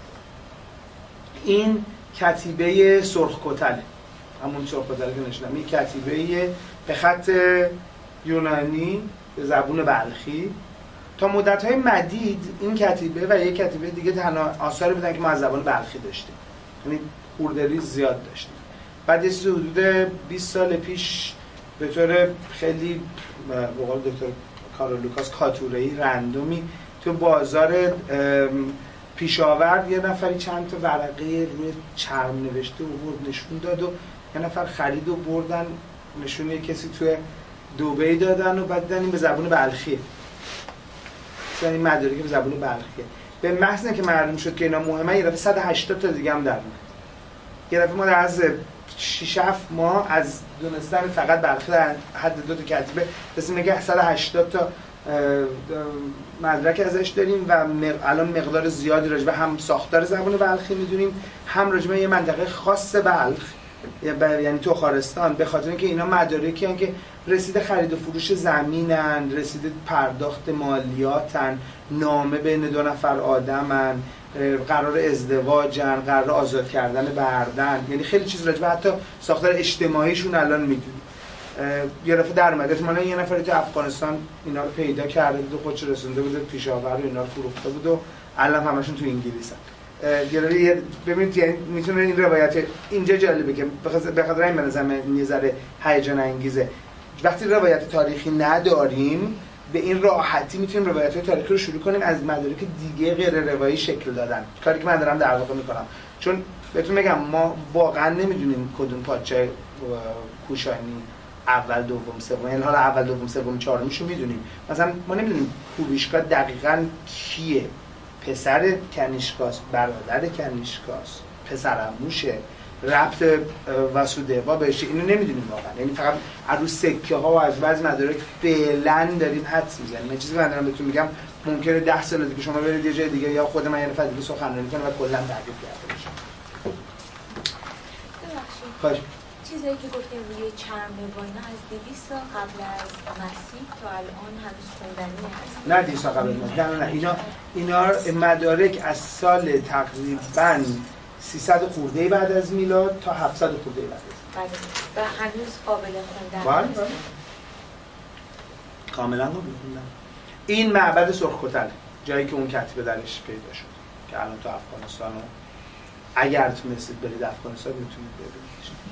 این کتیبه سرخ کتل، همون سرخ کتل که نشونم، این کتیبه به خط یونانی به زبون بلخی. تا مدت‌های مدید این کتیبه و یک کتیبه دیگه تنها آثاری بودن که ما از زبان بلخی داشتیم، یعنی خورده‌ریز زیاد داشتیم. بعد یه حدود بیست سال پیش به طور خیلی به قول دکتر کارل لوکاس کاتوره‌ای رندومی تو بازار پیشاورد یه نفری چند تا ورقه روی چرم نوشته و برد نشون داد و یه نفر خرید و بردن نشون یه کسی توی دبی دادن و بعد دیدن این به زبان بلخیه، مثلا این مدارکی به زبان بلخیه. به محض اینکه معلوم شد که اینا مهمه یه دفعه صد و هشتاد تا دیگه هم در اومد. یه دفعه ما در از شش هفت ماه از دونستن فقط بلخی در حد دو تا کتیبه رسیم نگه صد و هشتاد تا مدرک ازش داریم و الان مقدار زیادی راجع به هم ساختار زبان بلخی میدونیم، هم راجع به یه منطقه خاص بلخ یعنی تخارستان، به خاطر اینکه اینا مدارکی هستن که رسید خرید و فروش زمینن، رسید پرداخت مالیاتن، نامه بین دو نفر آدمن، قرار ازدواجن، قرار آزاد کردن بردن، یعنی خیلی چیز راجع به حتی ساختار اجتماعیشون الان میدونیم. یه دفعه در اومد احتمالاً یه نفری تو افغانستان اینا رو پیدا کرده بود و خودش رسونده بود پیشاور و اینا رو فروخته بود و الان همشون تو انگلیسن. یه ببینید یعنی میتونه این روایت اینجا جالبه که به خاطر این بنظرم یه ذره هیجان انگیزه. وقتی روایت تاریخی نداریم به این راحتی میتونیم روایت تاریخی رو شروع کنیم از مدارک دیگه غیر روایی شکل دادن، کاری که من دارم در واقع میکنم. چون بهتون میگم ما واقعا نمیدونیم کدوم پادشاه کوشانی اول دوم سوم، یعنی حالا اول دوم سوم چهارمیشو میدونیم، مثلا ما نمیدونیم هوریشکا دقیقاً کیه، پسر کنیشکاست، برادر کنیشکاست، پسرعموشه، ربط واسودیوا بهش، اینو نمیدونیم واقعا، یعنی فقط از رو سکه ها و از بعضی مدارک فعلا داریم حدس میزنیم. من چیزی من دارم بهتون میگم ممکنه ده سال دیگه شما برید یه جای دیگه یا خود من یه نفر دیگه سخنرانی کنه و کلا تغییر کرده بشه. خواهش چیزایی که گفتیم روی چرم و اینا از دویست سال قبل از مسیح تا الان هنوز خوندنی هست؟ نه دویست سال قبل از مسیح، نه نه اینا اینا مدارک از سال تقریباً سیصد خورده بعد از میلاد تا هفتصد خورده بعد از میلاد و هنوز قابل خوندن هست. کاملا قابل خوندن. این معبد سرخ کتل جایی که اون کتیبه درش پیدا شد که الان تو افغانستان، اگر تونستید برید افغانستان میتونید ببینید.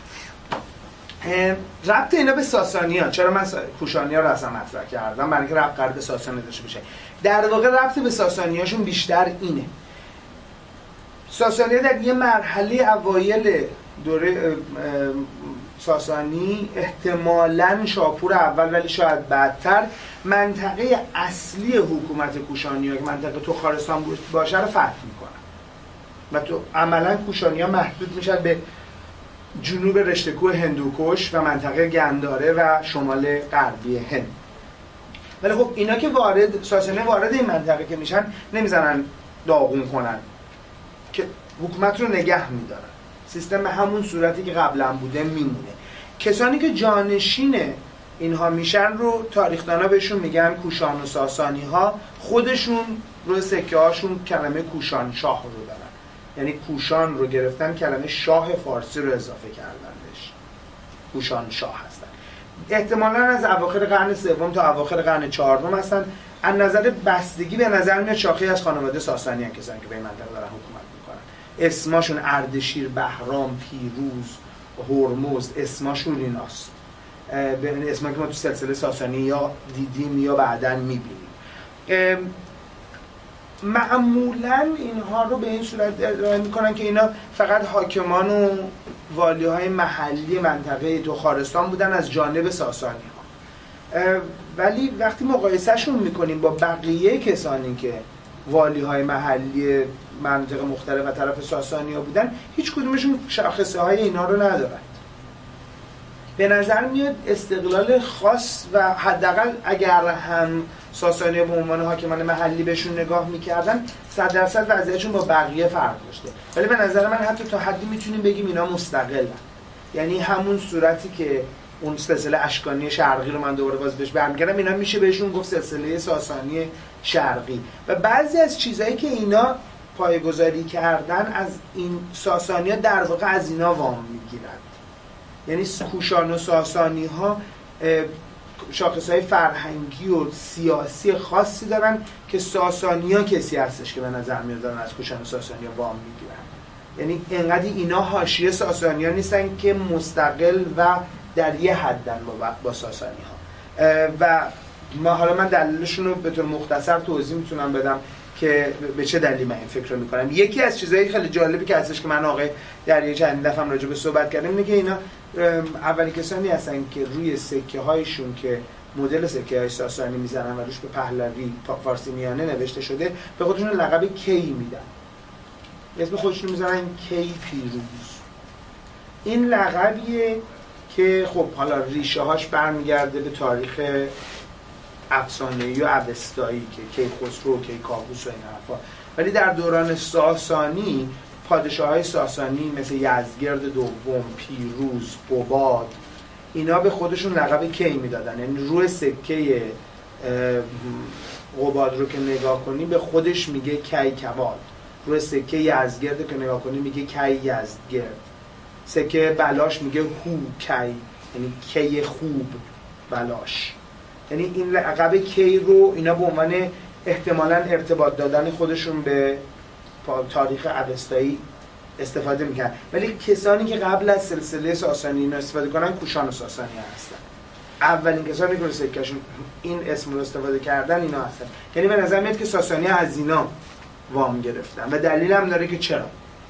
ربط اینا به ساسانی‌ها، چرا من کوشانی‌ها رو اصلا مطرح کردم؟ برای اینکه ربط قرار به ساسانی داشته باشه. در واقع ربط به ساسانی‌هاشون بیشتر اینه. ساسانی‌ها در یه مرحله اوایل دوره ساسانی احتمالاً شاپور اول ولی شاید بعدتر منطقه اصلی حکومت کوشانی‌ها که منطقه تخارستان باشه رو فتح می‌کنن و تو عملاً کوشانی‌ها محدود میشن به جنوب رشته کوه هندوکش و منطقه گنداره و شمال غربی هند. ولی خب اینا که وارد ساسانی‌ها وارد این منطقه که میشن نمیزنن داغون کنن که حکومت رو نگه میدارن، سیستم همون صورتی که قبلا بوده میمونه. کسانی که جانشین اینها میشن رو تاریخ‌دانا بهشون میگن کوشان و ساسانی ها، خودشون روی سکه هاشون کلمه کوشان شاه رو دارن، یعنی کوشان رو گرفتن کلمه شاه فارسی رو اضافه کردنش، کوشان شاه هستن. احتمالاً از اواخر قرن سوم تا اواخر قرن چهارم هستن. از نظر بستگی به نظر میاد شاخه از خانواده ساسانی هستن کسانی که به این منطقه دارن حکومت میکنن. اسمشون اردشیر، بهرام، پیروز، هرمز، اسمشون ایناست. به اسمی که ما تو سلسله ساسانی یا دیدیم یا بعداً میبینیم. معمولاً اینها رو به این صورت ارائه میکنن که اینا فقط حاکمان و والیهای محلی منطقه تخارستان بودن از جانب ساسانی ها. ولی وقتی مقایسهشون میکنیم با بقیه کسانی که والیهای محلی منطقه مختلف و طرف ساسانی ها بودن، هیچ کدومشون شاخصه های اینا رو ندارن. به نظر میاد استقلال خاص و حداقل اگر هم ساسانی به عنوان حاکمان محلی بهشون نگاه میکردن صد درصد وضعیتشون با بقیه فرق داشته. ولی به نظر من حتی تا حدی میتونیم بگیم اینا مستقلن، یعنی همون صورتی که اون سلسله اشکانی شرقی رو من دوباره باز بهش برمیگردم، اینا میشه بهشون گفت سلسله ساسانی شرقی. و بعضی از چیزایی که اینا پایه‌گذاری کردن از این ساسانی‌ها در واقع از اینا وام میگیرن. یعنی کوشان و ساسانی ها شاخصهای فرهنگی و سیاسی خاصی دارن که ساسانی ها کسی هستش که به نظر میاد دارن از کوشان و ساسانی ها وام میگیرن. یعنی انقدر اینا حاشیه ساسانی ها نیستن که مستقل و در یه حدن با, با ساسانی ها. و ما حالا من دلیلشون رو به طور مختصر توضیح میتونم بدم که به چه دلیلی من این فکر رو میکنم. یکی از چیزایی خیلی جالبی که هستش که من آقای در یه چند دفعه راجع به صحبت کردم اینه که اینا اولین کسانی هستن که روی سکه هایشون که مدل سکه های ساسانی میزنن و روش به پهلوی فارسی میانه نوشته شده به خودشون لقب کی میدن. اسم خودشون میزنن کی پیروز. این لقبیه که خب حالا ریشه هاش برمیگرده به تاریخ افسانه‌ای و اوستایی که کیخسرو و کیکاووس و این حرفا، ولی در دوران ساسانی پادشاه‌های ساسانی مثل یزدگرد دوم، پیروز، قباد اینا به خودشون لقب کی میدادن. یعنی روی سکه قباد رو که نگاه کنی به خودش میگه کی کباد، روی سکه یزدگرد که نگاه کنی میگه کی یزدگرد، سکه بلاش میگه هو کی، یعنی کی خوب بلاش. یعنی این لقب کی رو اینا به عنوان احتمالاً ارتباط دادن خودشون به تاریخ اوستایی استفاده میکنن، ولی کسانی که قبل از سلسله ساسانی اینا استفاده کنن کوشان و ساسانی هستن. اولین کسانی که رو سکهشون این اسم رو استفاده کردن اینا هستن. یعنی به نظر میاد که ساسانی از اینا وام گرفتن و دلیل هم داره که چرا.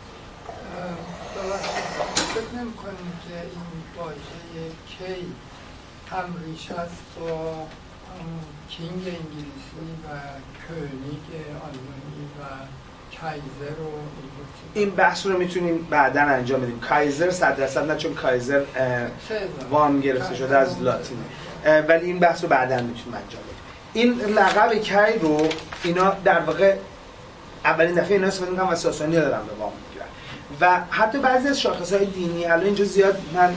فکر نمی‌کنیم که این واژه کی هم ریشه است با کینگ انگلیسی و کونیگ آلمانی و کایزر و این بحث رو میتونیم بعداً انجام بدیم. کایزر صد درصد نه، چون کایزر وام گرفته شده از لاتین، ولی این بحث رو بعداً میتونیم انجام بدیم. این لقب کی رو اینا در واقع اولین دفعه اینا استفاده می‌کنن و ساسانی ها دارن به وام میگیرن و حتی بعضی از شاخص‌های دینی، الان اینجا زیاد من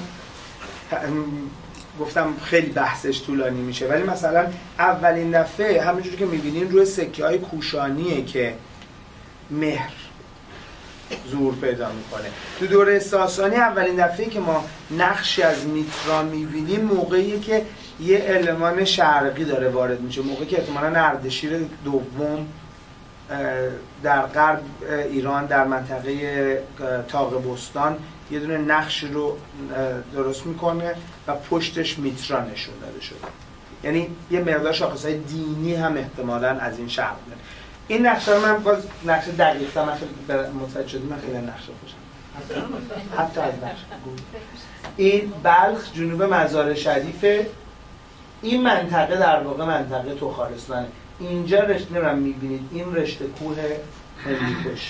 گفتم خیلی بحثش طولانی میشه، ولی مثلا اولین دفعه همونجوری که میبینین روی سکه های کوشانیه که مهر ظهور پیدا میکنه. تو دوره ساسانی اولین دفعه که ما نقشی از میترا میبینیم موقعی که یه المان شرقی داره وارد میشه، موقعی که احتمالاً اردشیر دوم در غرب ایران در منطقه تاقبستان یه دونه نقش رو درست میکنه و پشتش میترا نشون داده شده. یعنی یه مقدار شاخصهای دینی هم احتمالاً از این شرق میاد. این نقشه رو من باز نقشه دقیق‌تر من خیلی متوجه شدم، من خیلی نقشه خوشم حتی از نقشه. این بلخ جنوب مزار شریفه. این منطقه در واقع منطقه تخارستانه. اینجا رشته رو میبینید، این رشته کوه هندوکش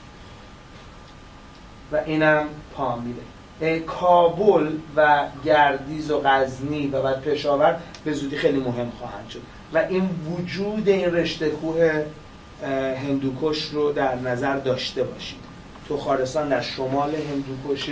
و اینم پامیره. کابل و گردیز و غزنی و بعد پشاور به زودی خیلی مهم خواهند شد و این وجود این رشته کوه هندوکش رو در نظر داشته باشید. تخارستان در شمال هندوکش،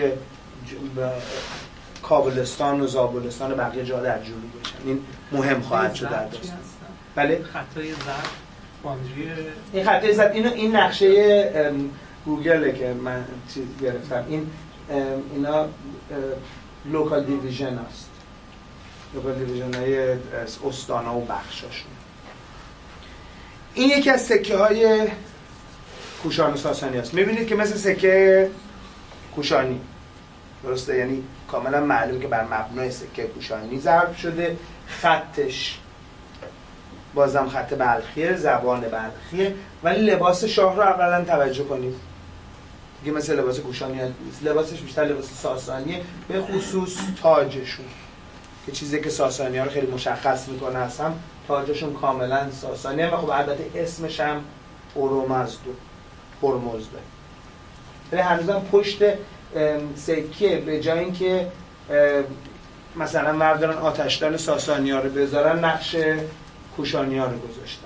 کابلستان و زابلستان و بقیه جا در جنوبش، این مهم خواهد شد در داستان. بله، خطای زرد باندری این خطای زرد اینو این نقشه گوگله که من چیز گرفتم. این اینا لوکال دیویژن هست، لوکال دیویژن های استانا و بخشاشون. این یکی از سکه های کوشان و ساسانی هست. میبینید که مثل سکه کوشانی درسته، یعنی کاملا معلومه که بر مبنای سکه کوشانی ضرب شده. خطش بازم خط بلخیه، زبان بلخیه، ولی لباس شاه رو اولا توجه کنید دیگه مثل لباس کوشانی نیست، لباسش بیشتر لباس ساسانیه، به خصوص تاجشون که چیزی که ساسانی ها رو خیلی مشخص میکنه هستم، تاجشون کاملا ساسانیه و خب البته اسمش هم ارومزدو، هرمزده. ولی هنوزم پشت سکه به جای اینکه مثلا مردان آتشدان ساسانی ها رو بذارن نقش کوشانی ها رو گذاشتن.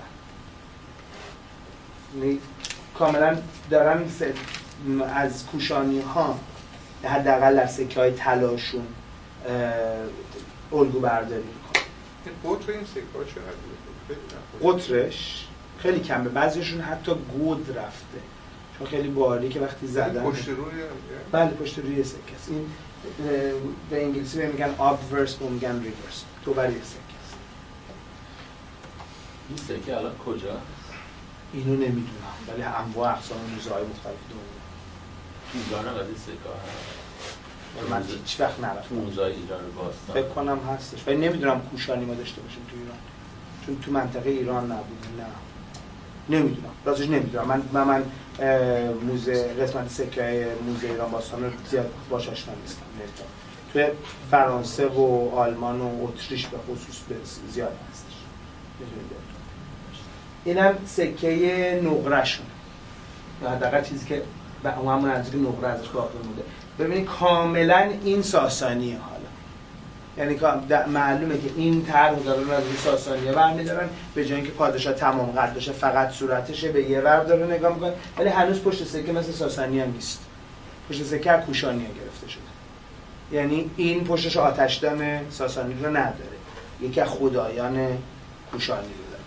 یعنی کاملا دارن از کوشانی ها حداقل در سکه های طلاشون الگو برداری میکنه. این قطر این سکه‌ها چقدره؟ قطرش خیلی کمه، بعضیشون حتی گود رفته چون خیلی باریکه وقتی زدن. پشت روی بله پشت روی سکه است. این به انگلیسی به میگن obverse و میگن reverse، تو بر یک سکه است. این سکه الان کجا؟ اینو نمیدونم ولی انواع اقسام موزه‌های مختلف دنیا. ایران هم از این سکه ها هست؟ من هیچ وقت نرفتم. موزه‌های ایران باستان فکر کنم هستش ولی نمیدونم کوشانی ما داشته باشیم تو ایران چون تو منطقه ایران نبود. نه نمیدونم راستش نمیدونم. من من, من موزه قسمت سکه موزه ایران باستان رو زیاد باش آشنا نیستم. تو فرانسه و آلمان و اتریش به خصوص زیاد هستش. اینم سکه نقره‌شون، حداقل چیزی که همون از که نقره ازش باقی مونده. ببینید کاملا این ساسانیه. حالا یعنی معلومه که این طرح دارن از روی ساسانیه برمی‌دارن، به جای اینکه پادشاه تمام قد بشه فقط صورتشه به یه ور داره نگاه می‌کنه، ولی هنوز پشت سکه مثل ساسانی هم نیست. پشت سکه از کوشانی گرفته شده. یعنی این پشتش آتشدان ساسانی رو نداره، یکی از خدایان کوشانی رو داره.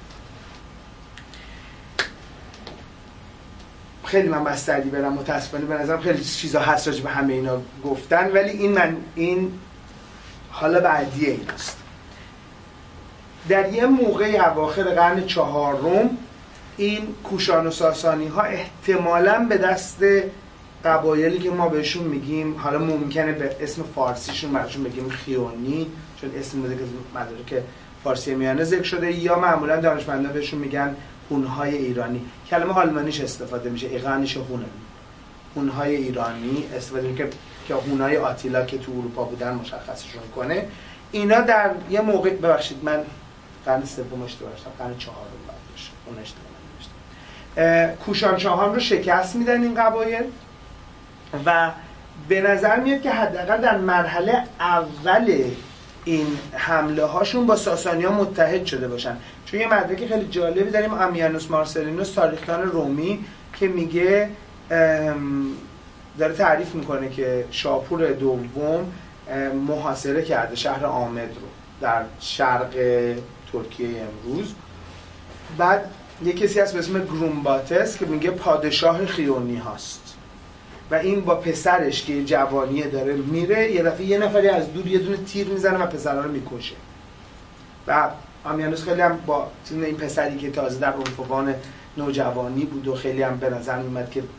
خیلی من بستردی برم متاسفانه به نظرم خیلی چیزا هست راجع به همه اینا گفتن، ولی این من این حالا بعدیه این است. در یه موقعی اواخر قرن چهارم این کوشان و ساسانی ها احتمالاً به دست قبایلی که ما بهشون میگیم، حالا ممکنه به اسم فارسیشون براشون بگیم خیونی چون اسم بوده که مدارک فارسی میانه ذکر شده، یا معمولا دانشمندان بهشون میگن هونهای ایرانی. کلمه آلمانیش استفاده میشه، ایغانیش هونن، هونهای ایرانی استفاده میشه که هونهای آتیلا که تو اروپا بودن مشخصشون کنه. اینا در یه موقع، ببخشید من قرن سوم اشتباه داشتم، قرن چهارم بعد باشه اون اشتباه نوشتم. کوشان شاهان رو شکست میدن این قبایل و به نظر میاد که حداقل در مرحله اول این حمله هاشون با ساسانی‌ها متحد شده باشن. چون یه مدرک خیلی جالبی داریم، امیانوس مارسلینوس تاریخدان رومی که میگه داره تعریف میکنه که شاپور دوم محاصره کرده شهر آمد رو در شرق ترکیه امروز. بعد یه کسی هست به اسم گرومباتس که میگه پادشاه خیونی هاست و این با پسرش که جوانیه داره میره، یه دفعه یه نفری از دور یه دونه تیر میزنه و پسرها رو میکشه. و امیانوس خیلی هم با این پسری که تازه در عنفوان نوجوانی بود و خیلی هم به نظر میومد که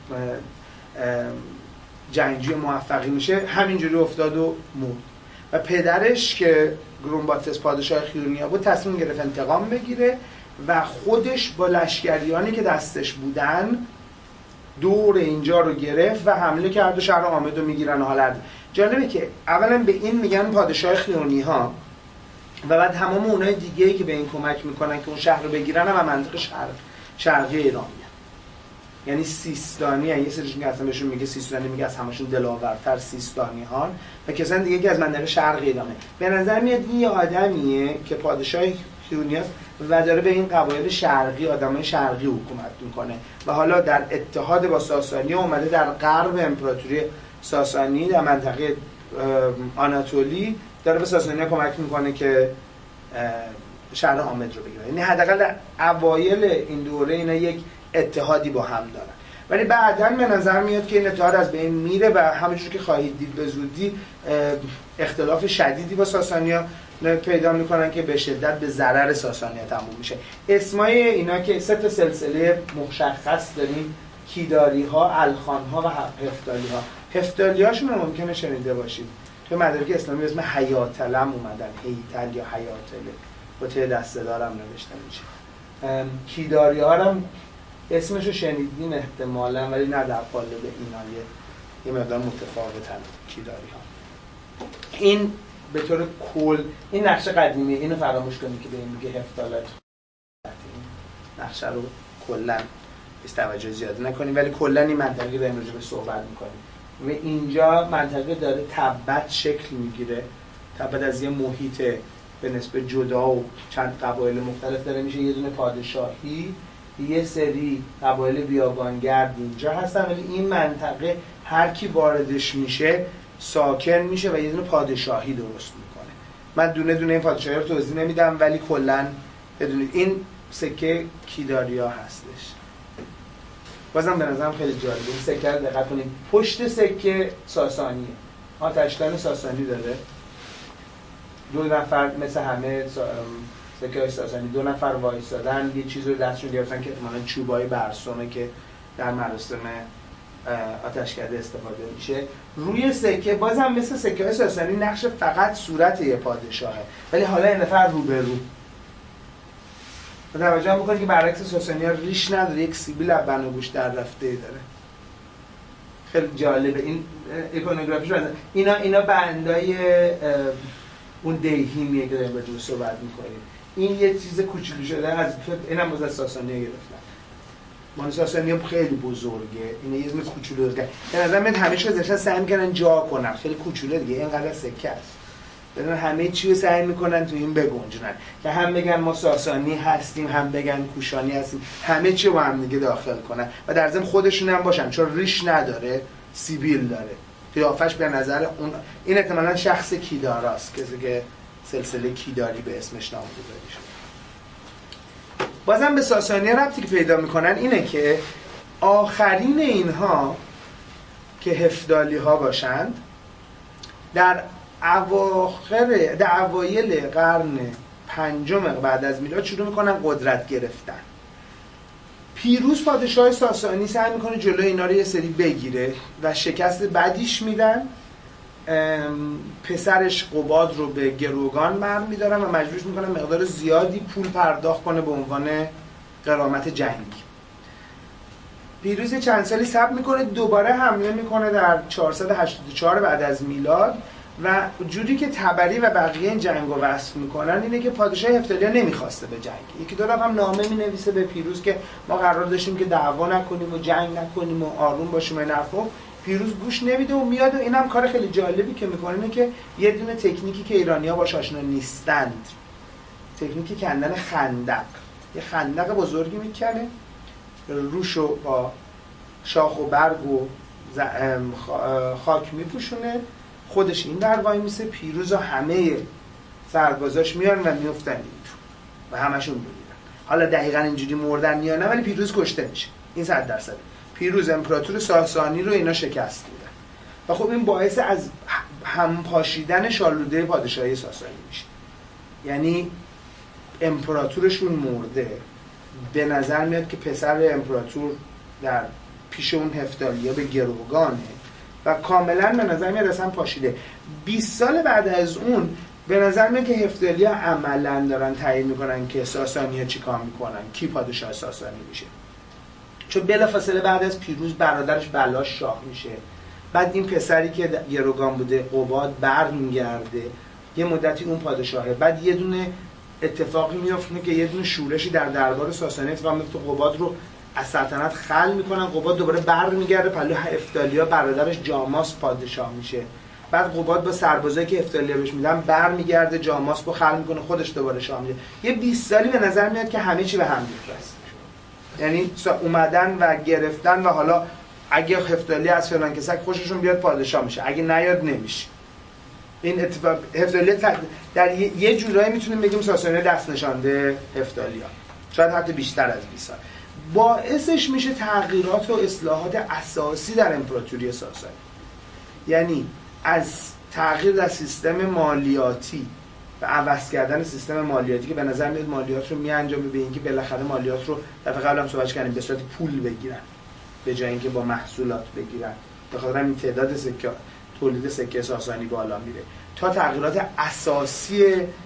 جنگجوی موفقی میشه، همینجوری افتاد و مرد. و پدرش که گرومباتس پادشاه خیونیا بود تصمیم گرفت انتقام بگیره و خودش با لشکریانی که دستش بودن دور اینجا رو گرفت و حمله کرد و شهر آمد رو میگیرن. حالا جالبه که اولا به این میگن پادشاه خیونی ها و بعد تمام اونای دیگه‌ای که به این کمک میکنن که اون شهر رو بگیرن هم منطقه شرق شرقی ایران میان. یعنی سیستانی هست، یه سریشون که اصلا بهشون میگه سیستانی، میگه از همشون دلاورتر سیستانی ها و کسان دیگه که از منطقه شرق ایرانه. به نظر میاد این یه آدمیه که پادشاه خیونی است و داره به این قبایل شرقی، آدمای شرقی حکومت میکنه و حالا در اتحاد با ساسانی اومده در غرب امپراتوری ساسانی در منطقه آناتولی داره به ساسانی کمک میکنه که شهر آمد رو بگیره. یعنی حداقل در اوایل این دوره اینا یک اتحادی با هم دارن، ولی بعداً به نظر میاد که این اتحاد از بین میره و همونجور که خواهید دید به زودی اختلاف شدیدی با ساسانی‌ها پیدا میکنن که به شدت به ضرر ساسانی‌ها تموم میشه. اسمای اینا که سه تا سلسله مشخص داریم، کیداری‌ها، الخان‌ها و هفتالی‌ها. هفتالی‌هاشون رو ممکنه شنیده باشید. تو مدارک اسلامی اسم حیاتلم اومدن، هیتل یا حیاتله با ته دسته دارم نوشته میشه. کیداری‌ها هم اسمش رو شنیدین احتمالاً، ولی نه در قالب اینا، یه مقدار متفاوتن کیداری‌ها. این به طور کل این نقشه قدیمیه، اینو فراموش کنید که به این میگه هفتالت. نقشه رو کلاً بهش توجه زیاد نکنیم، ولی کلاً این منطقه داریم راجع به صحبت میکنیم و اینجا منطقه داره تبت شکل میگیره. تبت از یه محیط به نسبت جدا و چند قبایل مختلف داره میشه یه دونه پادشاهی، یه سری قبایل بیابانگرد اینجا هستن، ولی این منطقه هر کی واردش میشه ساکن میشه و یه دونه پادشاهی درست میکنه من دونه دونه این پادشاهی رو توضیح نمیدم، ولی کلا بدونید این سکه کیداریا هستش. بازم به نظرم خیلی جالبه این سکه رو دقت کنید. پشت سکه ساسانیه، آتشدان ساسانی داره، دو نفر مثل همه سکه های ساسانی دو نفر وایسادن، یه چیز رو دستشون گرفتن که احتمالاً چوبای برسومه که در مراسم آتشکده استفاده میشه. روی سکه بازم مثل سکه های ساسانی نقش فقط صورت یه پادشاهه، ولی حالا این نفر رو به رو. توجه میکنید که برعکس ساسانی ها ریش نداره، یک سیبیل از بناگوش در رفته داره. خیلی جالبه این ایکونوگرافیش. اینا اینا بندای اون دیهیمیه که داریم راجعش صحبت میکنیم. این یه چیز کوچولو شده از اینم باز از ساسانی گرفتن. مال ساسانی هم خیلی بزرگه، این یه اسم کوچولو داره. به نظر من همه چیز داشتن سعی میکنن جا کنن، خیلی کوچوله دیگه، اینقدر سکه است. بدون همه چی رو سعی میکنن تو این بگنجونن که هم بگن ما ساسانی هستیم، هم بگن کوشانی هستیم، همه چی رو با هم دیگه داخل کنن و در ضمن خودشون هم باشن، چون ریش نداره، سیبیل داره. قیافش به نظر اون این احتمالاً شخص کیداراست، کسی که سلسله کیداری به اسمش نامگذاری شده. بازم به ساسانی ربطی که پیدا میکنن اینه که آخرین اینها که هفدالی ها باشند در اواخر در اوایل قرن پنجم بعد از میلاد شروع میکنن قدرت گرفتن. پیروز پادشاه ساسانی سعی میکنه جلوی اینا رو یه سری بگیره و شکست بعدیش میدن. پسرش قباد رو به گروگان برمی‌دارن و مجبورش میکنن مقدار زیادی پول پرداخت کنه به عنوان غرامت جنگ. پیروز چند سالی صبر میکنه، دوباره حمله میکنه در چهارصد و هشتاد و چهار بعد از میلاد و جوری که تبری و بقیه این جنگ رو وصف میکنن اینه که پادشاه هفتالیا نمیخواسته به جنگ. یکی دو دفعه هم نامه مینویسه به پیروز که ما قرار داشتیم که دعوا نکنیم و جنگ نکنیم و آروم باشیم و این حرفا. پیروز گوش نمیده و میاد و اینم کار خیلی جالبی که میکنه اینه که یه دونه تکنیکی که ایرانی‌ها باهاش آشنا نیستند، تکنیک کندن خندق. یه خندق بزرگی میکنه، روشو با شاخ و برگ و خاک میپوشونه، خودش این در وای میسه، پیروز و همه سربازاش میان و میافتن این تو و همشون میمیرن. حالا دقیقاً اینجوری مردن یا نه، ولی پیروز کشته میشه. این صد درصد پیروز امپراتور ساسانی رو اینا شکست میدن و خب این باعث از هم پاشیدن شالوده پادشاهی ساسانی میشه. یعنی امپراتورشون مرده، به نظر میاد که پسر امپراتور در پیش اون هفتالیا به گروگانه و کاملا به نظر میاد اصلا پاشیده. بیست سال بعد از اون به نظر میاد که هفتالیا عملا دارن تعیین میکنن که ساسانی‌ها چیکار میکنن، کی پادشاه ساسانی میشه. چون بلافاصله بعد از پیروز برادرش بلاش شاه میشه، بعد این پسری که گروگان بوده قباد برمیگرده، یه مدتی اون پادشاهه، بعد یه دونه اتفاقی میفته که یه دونه شورشی در دربار ساسانی اتفاق میفته، قباد رو از سلطنت خل میکنن، قباد دوباره برمیگرده پلو هفتالیا، برادرش جاماس پادشاه میشه. بعد قباد با سربازایی که هفتالیا بهش میدن برمیگرده، جاماس رو خل میکنه، خودش دوباره شاه میشه. یه بیست سالی به نظر میاد که همه چی به هم میرسه. یعنی اومدن و گرفتن و حالا اگه هفتالیا از فلان کسک خوششون بیاد پادشاه میشه، اگه نیاد نمیشه. این اتفاق هفتالیا در یه جورایی میتونیم بگیم ساسانی دست نشانده هفتالیا، شاید حتی بیشتر از بیست سال. باعثش میشه تغییرات و اصلاحات اساسی در امپراتوری ساسانی. یعنی از تغییر در سیستم مالیاتی و عوض کردن سیستم مالیاتی که به نظر میاد مالیات رو میانجامه به اینکه بالاخره مالیات رو دفعه قبل هم صحبت کردیم به صورت پول بگیرن به جای اینکه با محصولات بگیرن، به خاطر این تعداد سکه تولید سکه ساسانی بالا میره، تا تغییرات اساسی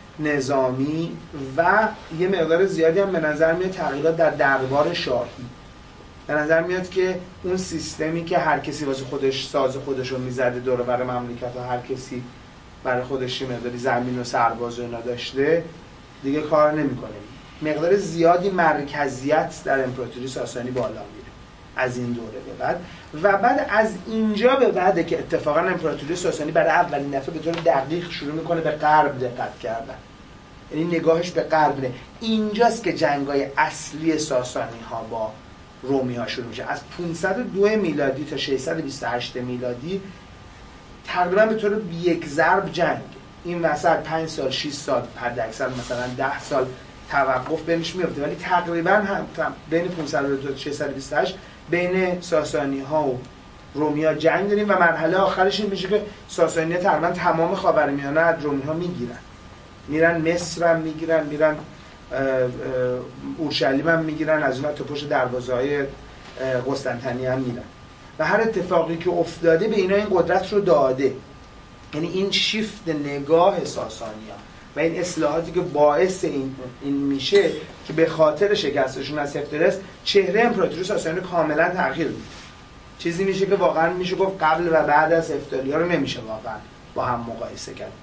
نظامی و یه مقدار زیادی هم به نظر میاد تغییرات در دربار شاهی. به نظر میاد که اون سیستمی که هر کسی واسه خودش ساز خودش رو میزده دور و بر مملکت و هر کسی برای خودش مقداری زمین و سرباز و اینا داشته دیگه کار نمیکنه. مقدار زیادی مرکزیت در امپراتوری ساسانی بالا میره از این دوره به بعد و بعد از اینجا به بعده که اتفاقا امپراتوری ساسانی برای اولین دفعه به طور دقیق شروع میکنه به غرب دقت کردن، یعنی نگاهش به غرب. اینجاست که جنگای اصلی ساسانی ها با رومی ها شروع میشه. از پانصد و دو میلادی تا ششصد و بیست و هشت میلادی تقریبا به طور یک ضرب جنگ، این وسط پنج سال شش سال حداکثر مثلا ده سال توقف بینش میفته، ولی تقریبا هم بین پانصد و دو تا ششصد و بیست و هشت بین ساسانی ها و رومیا جنگ داریم و مرحله آخرش این میشه که ساسانی ها تقریبا تمام خاورمیانه از رومی ها میگیرن، میرن مصر هم میگیرن، میرن اورشلیم هم میگیرن، از اون تا پشت دروازه های قسطنطنیه هم میرن و هر اتفاقی که افتاده به اینا این قدرت رو داده. یعنی این شیفت نگاه ساسانی‌ها و این اصلاحاتی که باعث این, این میشه که به خاطر شکستشون از هفتلیس چهره امپراتوری ساسانی کاملا تغییر میده. چیزی میشه که واقعا میشه گفت قبل و بعد از هفتلیا رو نمیشه واقعا با هم مقایسه کرد.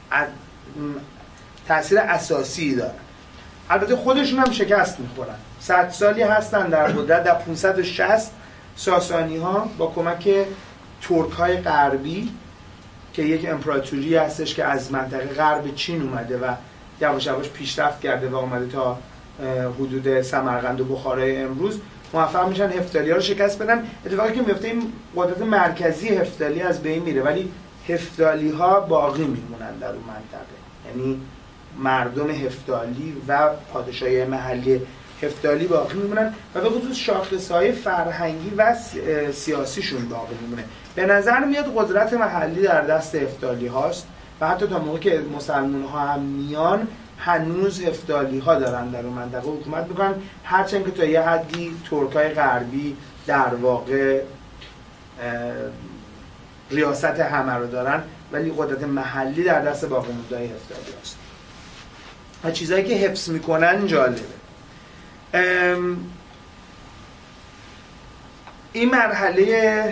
تأثیر اساسی داره. البته خودشون هم شکست میخورن. صد سالی هستن در قدرت. در پانصد و شصت ساسانی ها با کمک ترک های غربی که یک امپراتوری هستش که از منطقه غرب چین اومده و یواش یواش پیشرفت کرده و اومده تا حدود سمرقند و بخارای امروز، موفق میشن هفتالیا رو شکست بدن. اتفاقی که میفته این قدرت مرکزی هفتالی از بین میره، ولی هفتالی ها باقی میمونن در اون منطقه. یعنی مردم هفتالی و پادشاهی محلی هفتالی باقی میمونن و به خصوص شاخصهای فرهنگی و سیاسیشون باقی میمونه. به نظر میاد قدرت محلی در دست هفتالی هاست و حتی تا موقعی که مسلمان ها هم میان هنوز هفتالی ها دارن در اون منطقه حکومت میکنن، هرچند که تا یه حدی ترکای غربی در واقع ریاست همه رو دارن، ولی قدرت محلی در دست باقی مونده‌های هفتالی هاست. و چیزایی که حفظ میکنن جالبه. این مرحله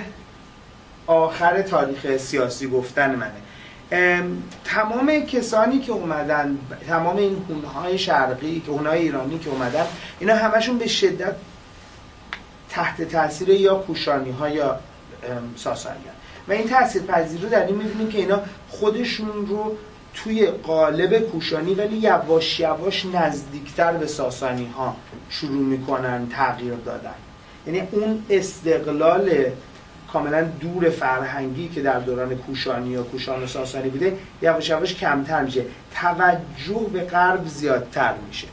آخر تاریخ سیاسی گفتن منه. تمام کسانی که اومدن، تمام این هونهای شرقی که هونهای ایرانی که اومدن، اینا همشون به شدت تحت تاثیر یا کوشانی ها یا ساسانی ها و این تاثیر پذیر رو در این میبینیم که اینا خودشون رو توی قالب کوشانی ولی یواش یواش نزدیکتر به ساسانی ها شروع میکنن تغییر دادن. یعنی اون استقلال کاملا دور فرهنگی که در دوران کوشانی یا کوشان و ساسانی بوده یواش یواش کمتر میشه، توجه به غرب زیادتر میشه.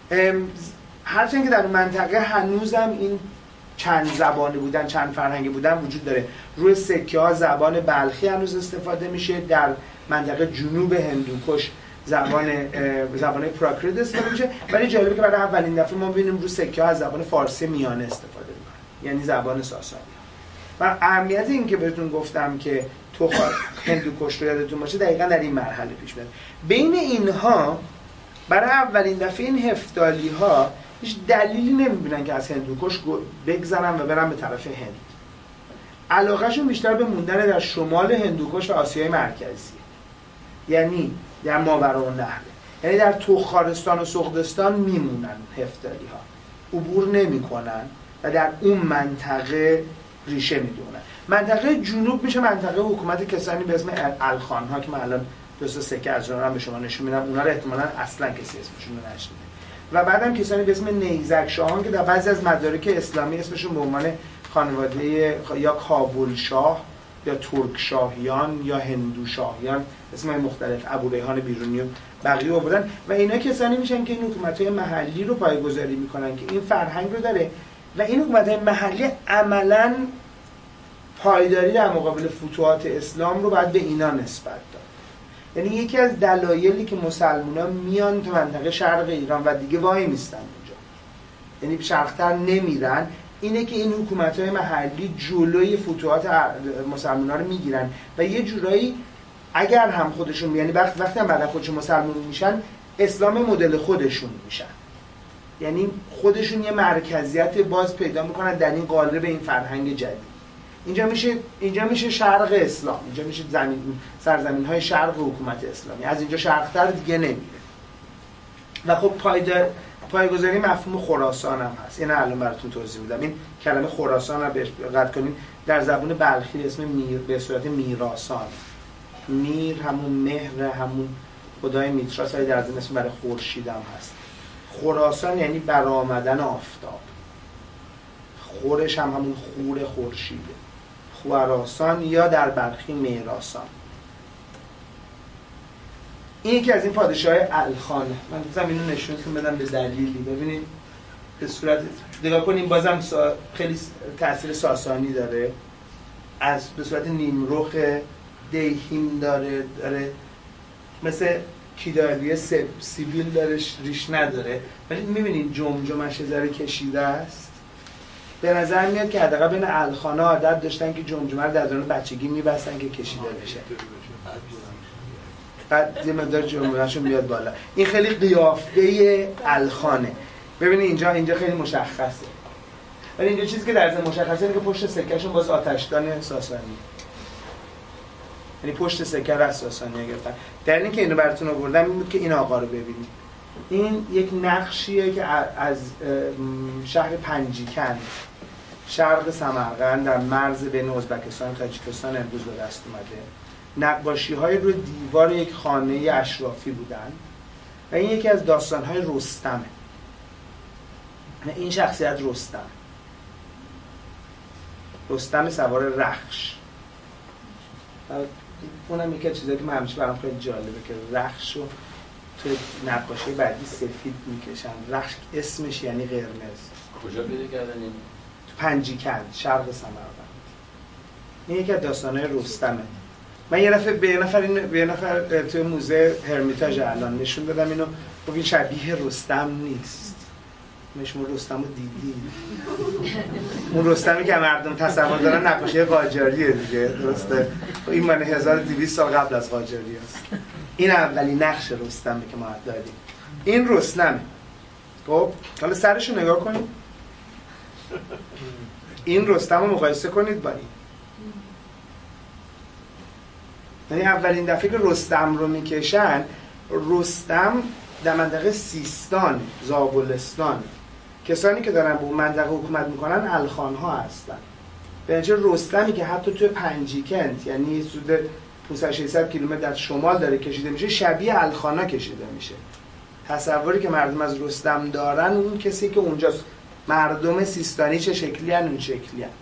هرچند که در منطقه هنوزم این چند زبانه بودن، چند فرهنگی بودن وجود داره. روی سکه ها زبان بلخی هنوز استفاده میشه، در منطقه جنوب هندوکش زبان زبان پراکریت استفاده میشه، ولی جالبه که برای اولین دفعه ما ببینیم روی سکه ها از زبان فارسی میانه استفاده میکنن، یعنی زبان ساسانی. و اهمیت این که بهتون گفتم که تو هندوکش رو یادتون باشه دقیقاً در این مرحله پیش میاد. بین اینها برای اولین دفعه این هفتالی ها هیچ دلیلی نمیبینن که از هندوکش بگذرن و برن به طرف هند. علاقهشون بیشتر به موندن در شمال هندوکش و آسیای مرکزی، یعنی در ماوراءالنهر، یعنی در تخارستان و سغدستان میمونن هفتالی ها، عبور نمیکنن و در اون منطقه ریشه میدونن. منطقه جنوب میشه منطقه حکومت کسانی به اسم الخان ها که من الان دو تا سکه از اونها رو به شما نشون میدم، اونا رو احتمالاً اصلا کسی اسمشون رو نشنیده. و بعدم کسانی به اسم نیزک شاهان که در بعضی از مدارک اسلامی اسمشون به عنوان خانواده یا کابل شاه یا ترک شاهیان یا هندو شاهیان، اسمای مختلف، ابوریحان بیرونی و بقیه آوردن و اینا کسانی میشن که این حکومت‌های محلی رو پایه‌گذاری میکنن که این فرهنگ رو داره و این حکومت‌های محلی عملاً پایداری در مقابل فتوحات اسلام رو باید به اینا نسبت داد. یعنی یکی از دلایلی که مسلمان‌ها میان تو منطقه شرق ایران و دیگه وای میستن اونجا، یعنی شرق‌تر نمیرن، اینه که این حکومت‌های محلی جلوی فتوحات مسلمان‌ها رو میگیرن و یه جورایی اگر هم خودشون، یعنی وقت وقتی هم بعد خودشون مسلمان میشن، اسلام مدل خودشون میشن، یعنی خودشون یه مرکزیت باز پیدا میکنن در این قالب این فرهنگ جدید. اینجا میشه اینجا میشه شرق اسلام، اینجا میشه زمین سرزمین‌های شرق حکومت اسلامی، از اینجا شرق‌تر دیگه نمیره. و خب پایدار پایه‌گذاری مفهوم خراسان هم هست. این الان براتون توضیح میدم. این کلمه خراسان رو بهش دقت کنین، در زبان بلخی اسم میر به صورت میراسان. میر همون مهر، همون خدای میتراس، ولی در ضمن اسم برای خورشید هم هست. خراسان یعنی برآمدن آفتاب. خورش هم همون خور خورشیده. خراسان یا در بلخی میراسان. این یکی از این پادشاه الخانه. من گفتم اینو نشونتون بدم به دلیلی. ببینید به صورت نگاه کنیم، بازم سا... خیلی تاثیر ساسانی داره، از به صورت نیمرخ دیهیم داره داره مثل کیداریه سیبیل داره، ریش نداره، ولی میبینید جمجمش ذره کشیده است. به نظر میاد که حداقل بین الخانه عادت داشتن که جمجمه رو در دوران بچگی میبستن که کشیده بشه، بعد یه مقدار جمجمه‌شون بیاد بالا. این خیلی قیافه الخانه. ببینید اینجا اینجا خیلی مشخصه، ولی اینجا چیزی که در ذهن مشخصه اینه که پشت سکهشون باز آتشدان ساسانی، یعنی پشت سکه رو از ساسانی گرفتن. در این که اینو براتون آوردم این بود که این آقا رو ببینید. این یک نقشیه که از شهر پنجیکن شرق سمرقند در مرز بین ازبکستان و تاجیکستان امروز به دست اومده. نقاشی‌های روی دیوار یک خانه اشرافی بودن و این یکی از داستان‌های رستمه. این شخصیت رستم رستم سوار رخش. اونم یکی از چیزایی که من همیشه برام خیلی جالبه که رخش رو توی نقاشی بعدی سفید میکشن. رخش اسمش یعنی قرمز. کجا پیدا کردن این؟ تو پنجیکن شرق سمرقند. این یکی از داستان‌های رستمه. من یه نفر به یه نفر این به یه نفر توی موزه هرمیتاژ الان نشون دادم اینو، خب این شبیه رستم نیست. شما رستم رو دیدیم. اون رستمی که مردم تصور دارن نقاشی قاجاریه دیگه، درسته؟ این مال هزار و دویست سال قبل از قاجاری است. این اولین نقش رستمه که ما داریم. این رستمه. خب حالا سرش رو نگاه کنید. این رستم رو مقایسه کنید با این. یعنی اولین دفعه که رستم رو میکشن، رستم در منطقه سیستان، زابلستان، کسانی که دارن به اون منطقه حکومت میکنن الخان‌ها هستن. به نتیجه رستمی که حتی توی پنجیکند، یعنی حدود پانصد ششصد کیلومتر در شمال داره کشیده میشه، شبیه الخان‌ها کشیده میشه. تصوری که مردم از رستم دارن اون کسی که اونجاست. مردم سیستانی چه شکلی هن اون شکلی هن.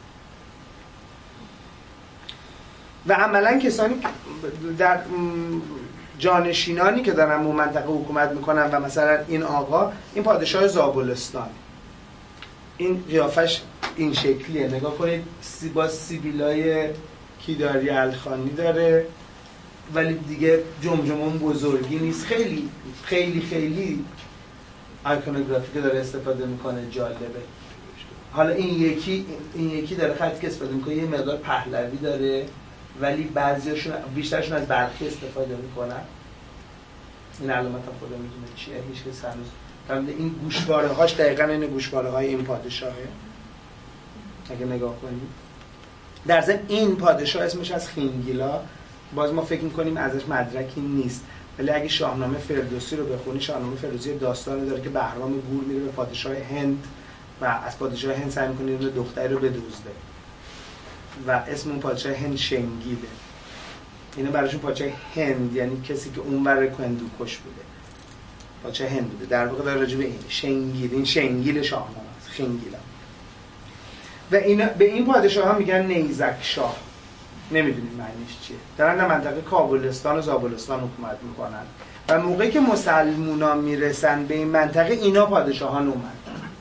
و عملا کسانی در جانشینانی که دارن اون منطقه حکومت میکنن و مثلا این آقا، این پادشاه زابلستان، این قیافش این شکلیه. نگاه کنید با سیبیلای کیداری الخانی داره، ولی دیگه جمجمون بزرگی نیست. خیلی خیلی خیلی آیکونوگرافی که داره استفاده میکنه جالبه. حالا این یکی این یکی داره خط که استفاده میکنه، یه مقدار پهلوی داره، ولی بعضیاشون بیشترشون از بلخی استفاده میکنن. این علامت هم خدا میدونه چیه، هیچ کس هنوز فهمیده. این گوشواره هاش دقیقاً این گوشواره های این پادشاهه. اگه نگاه کنید در ضمن این پادشاه اسمش از خینگیلا، باز ما فکر میکنیم ازش مدرکی نیست، ولی اگه شاهنامه فردوسی رو بخونی، شاهنامه فردوسی داستانی داره که بهرام گور میره به پادشاه هند و از پادشاه هند سعی میکنه یه دختری رو بدزده و اسم اون پادشاه هند شنگیله. اینا براشون پادشاه هند یعنی کسی که اون بر هندوکش بوده، پادشاه هند بوده. در واقع داره راجع به این شنگیل، این شنگیل شاهنامه است، خنگیلا. و اینا به این پادشاه ها میگن نیزک شاه. نمیدونیم معنیش چیه. دارن در منطقه کابلستان و زابلستان حکومت میکنن و موقعی که مسلمونا میرسن به این منطقه، اینا پادشاهان اومدن.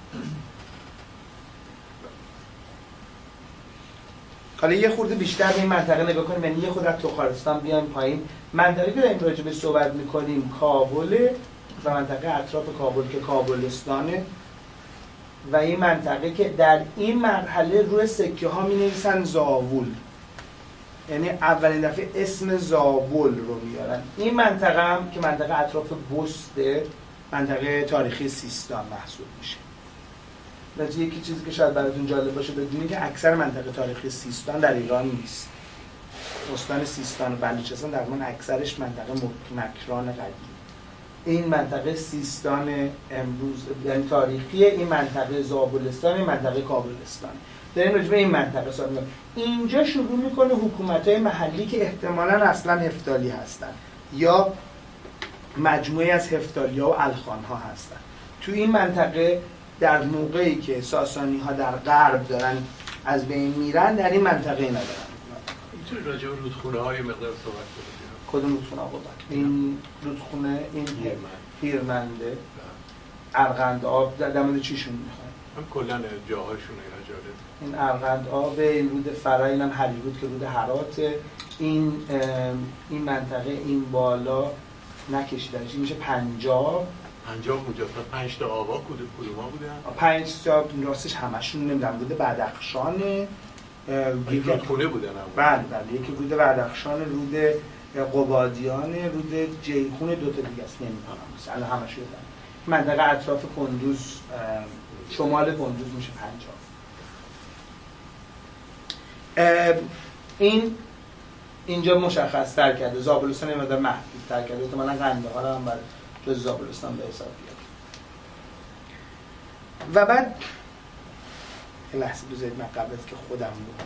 حالا یه خورده بیشتر به این منطقه نگاه کنیم، یعنی یه خورده از تخارستان بیایم پایین. منطقه که داریم راجع به صحبت میکنیم کابل و منطقه اطراف کابل که کابلستانه و این منطقه که در این مرحله روی سکه ها می نویسن زاول، یعنی اولین دفعه اسم زابل رو میارن. این منطقه هم که منطقه اطراف بسته، منطقه تاریخی سیستان محسوب میشه. ولی یکی چیزی که شاید براتون جالب باشه بدونید که اکثر منطقه تاریخی سیستان در ایران نیست. استان سیستان و بلوچستان در من اکثرش منطقه مکران قدیم. این منطقه سیستان امروز یعنی تاریخی، این منطقه زابلستان، این منطقه کابلستان. داریم راجع به این منطقه صحبت می‌کنیم. اینجا شروع میکنه حکومت‌های محلی که احتمالاً اصلاً هفتالی هستن یا مجموعه از هفتالی‌ها و الخان‌ها هستن. تو این منطقه در موقعی که ساسانی‌ها در غرب دارن از بین میرن، در این منطقه ندارن. میتونی راجع به رودخونه‌های مقدار صحبت کنید؟ کدوم رودخونه آب؟ این رودخونه این هیرمنده ارغند آب در مورد چیشون میخواد؟ هم کلا جاهاشون اینا جالب. این ارغند آب، این رود فرا، اینم هریرود که رود هراته. این این منطقه این بالا نکشیدنش میشه پنجاب. پنجاب اونجا پنج تا آوا کدوم کدوما بودن؟ پنج تا راستش همشون نمیدونم، رود بدخشان یک خونه بودن. بله بله یکی رود بدخشان، رود قبادیان، رود جیهون، دو تا دیگه است نمیدونم مثلا همش رو دارن. منطقه اطراف کندوز، شمال کندوز میشه پنجاب. این اینجا مشخص تر کرده، زابلستان یه مقدار محدود تر کرده، احتمالاً قندهار هم بر جز زابلستان به حساب بیاد. و بعد یه لحظه بذارید من قبل از که خودم بود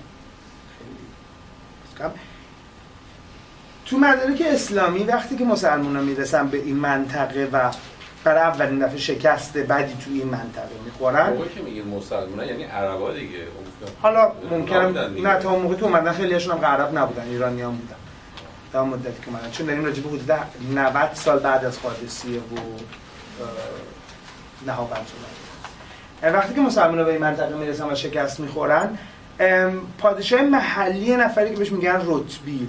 خیلی تو مدارک اسلامی وقتی که مسلمان ها میرسن به این منطقه و برای اولین دفعه شکست بدی تو این منطقه میخورن، موقعی که میگین مسلمان ها یعنی عربا دیگه. حالا ممکنه نه تا اون موقع تو اومدن خیلی هاشون هم عرب نبودن، ایرانیان بودن تا مدتی که اومدن، چون داریم راجع به حدود نود سال بعد از قادسیه و نهاوند شدن. وقتی که مسلمان ها به این منطقه میرسن و شکست میخورن، پادشاه محلی نفری که بهش میگن رتبیل،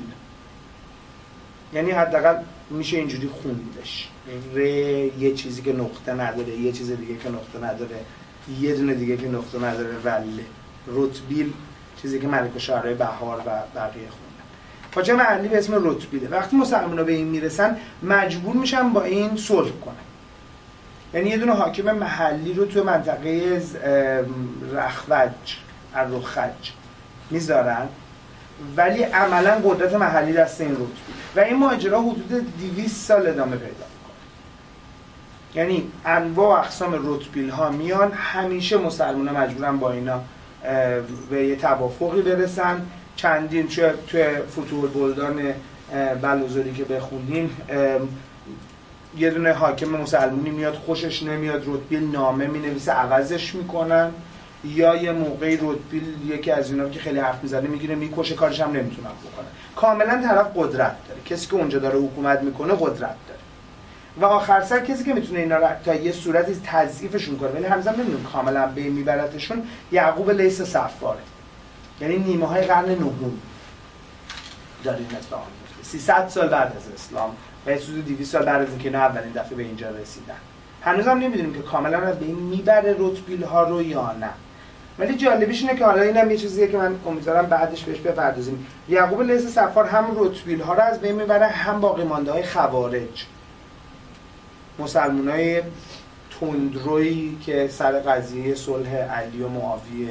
یعنی حداقل میشه اینجوری خوندش، ر یه چیزی که نقطه نداره، یه چیز دیگه که نقطه نداره، یه دونه دیگه که نقطه نداره، وله. رتبیل چیزی که ملک الشعرای بهار و بقیه خوندن. پادشاه محلی به اسم رتبیله. وقتی مسلمان‌ها به این میرسن مجبور میشن با این صلح کنن، یعنی یه دونه حاکم محلی رو توی منطقه رخوج الرخج میذارن، ولی عملا قدرت محلی دست این رتبیل و این ماجرا حدود دویست سال ادامه پیدا میکنه. یعنی انواع و اقسام رتبیل ها میان، همیشه مسلمان ها مجبورن با اینا به یه توافقی برسن. چندین توی توی فتوح بلدان بلوزری که بخونیم یه دونه حاکم مسلمانی میاد خوشش نمیاد رتبیل، نامه مینویسه عوضش میکنن، یا یه موقعی رتبیل یکی از اینا که خیلی حرف میزنه میگیره میکشه، کارش هم نمیتونه بکنه. کاملا طرف قدرت داره، کسی که اونجا داره حکومت میکنه قدرت داره و آخر سر کسی که میتونه اینا رو تا یه صورتی تضعیفشون کنه، ولی هنوزم نمیدونم کاملا به میبرتشون، یعقوب لیث صفاره، یعنی نیمه های قرن نهم داره این اسلام میفته، سیصد سال بعد از اسلام و حدود دویست سال بعد از اینکه اینا اولین دفعه به اینجا رسیدن. هنوزم نمیدونیم که کاملا از به این میبره رتبیل ها رو یا نه. ولی جالبیش اینه که حالا اینم یه چیزیه که من امیدوارم بعدش بهش بپردازیم. یعقوب لیث صفار هم رتبیل ها رو از بین میبره، هم باقی مانده های خوارج، مسلمانای تندرویی که سر قضیه صلح علی و معاویه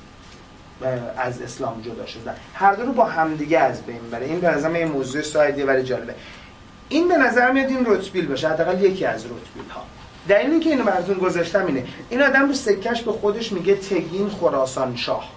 از اسلام جدا شدن، هر دو رو با همدیگه از بین میبره. این به نظرم یه موضوع سایدیه ولی جالبه. این به نظر میاد این رتبیل باشه، حداقل یکی از رتبیل ها. دلیل اینکه اینو براتون گذاشتم اینه، این آدم رو سکش به خودش میگه تگین خراسان شاه،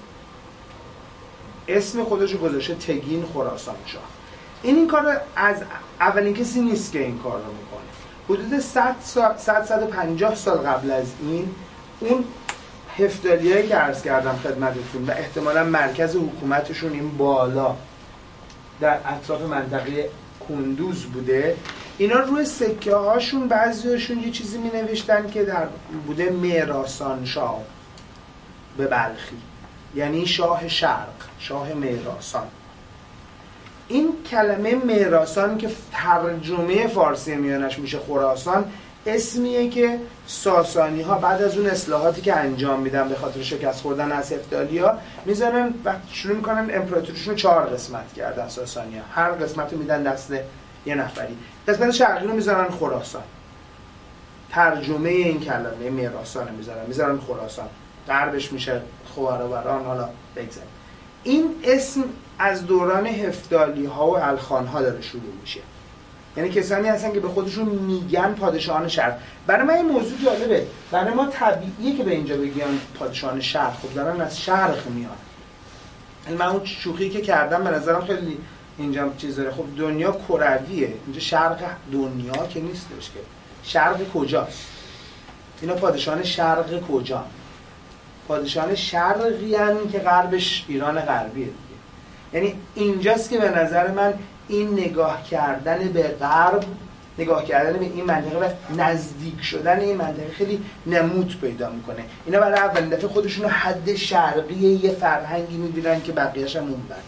اسم خودش رو گذاشته تگین خراسان شاه. این این کار از اولین کسی نیست که این کار رو میکنه. حدود صد و پنجاه سال قبل از این اون هفتالیایی که عرض کردم خدمتتون و احتمالاً مرکز حکومتشون این بالا در اطراف منطقه کندوز بوده، اینا روی سکه هاشون بعضیشون یه چیزی می نوشتن که در بوده میراسان شاه به بلخی، یعنی شاه شرق، شاه میراسان. این کلمه میراسان که ترجمه فارسی میانش میشه خراسان، اسمیه که ساسانی ها بعد از اون اصلاحاتی که انجام میدن به خاطر شکست خوردن از هفتالیا میذارن و شروع میکنن امپراتوریشون رو چهار قسمت کردن. ساسانی ها هر قسمت رو میدن دست یه نفری، قسمت شرقی رو میذارن خراسان، ترجمه این کلمه میراسان میذارن میذارن خراسان، غربش میشه خوارواران. حالا بگذاریم این اسم از دوران هفتالی ها و الخان ها داره شروع میشه، یعنی کسانی هستن که به خودشون میگن پادشاهان شرق. برای من این موضوع جالبه، برای ما طبیعیه که به اینجا بگن پادشاهان شرق، خب دارن از شرق میان. من اون شوخی که کردم به نظرم خیلی اینجا چیز داره. خب دنیا کرویه، اینجا شرق دنیا که نیستش که، شرق کجاست؟ اینا پادشاهان شرق کجا؟ پادشاهان شرقی هستن که غربش ایران غربیه دیگه. یعنی اینجاست که به نظر من این نگاه کردن به غرب، نگاه کردن به این منطقه و نزدیک شدن این منطقه خیلی نمود پیدا میکنه. اینا برای اولین دفعه خودشون رو حد شرقی یه فرهنگی میبینن که بقیه‌اش هم اونوره.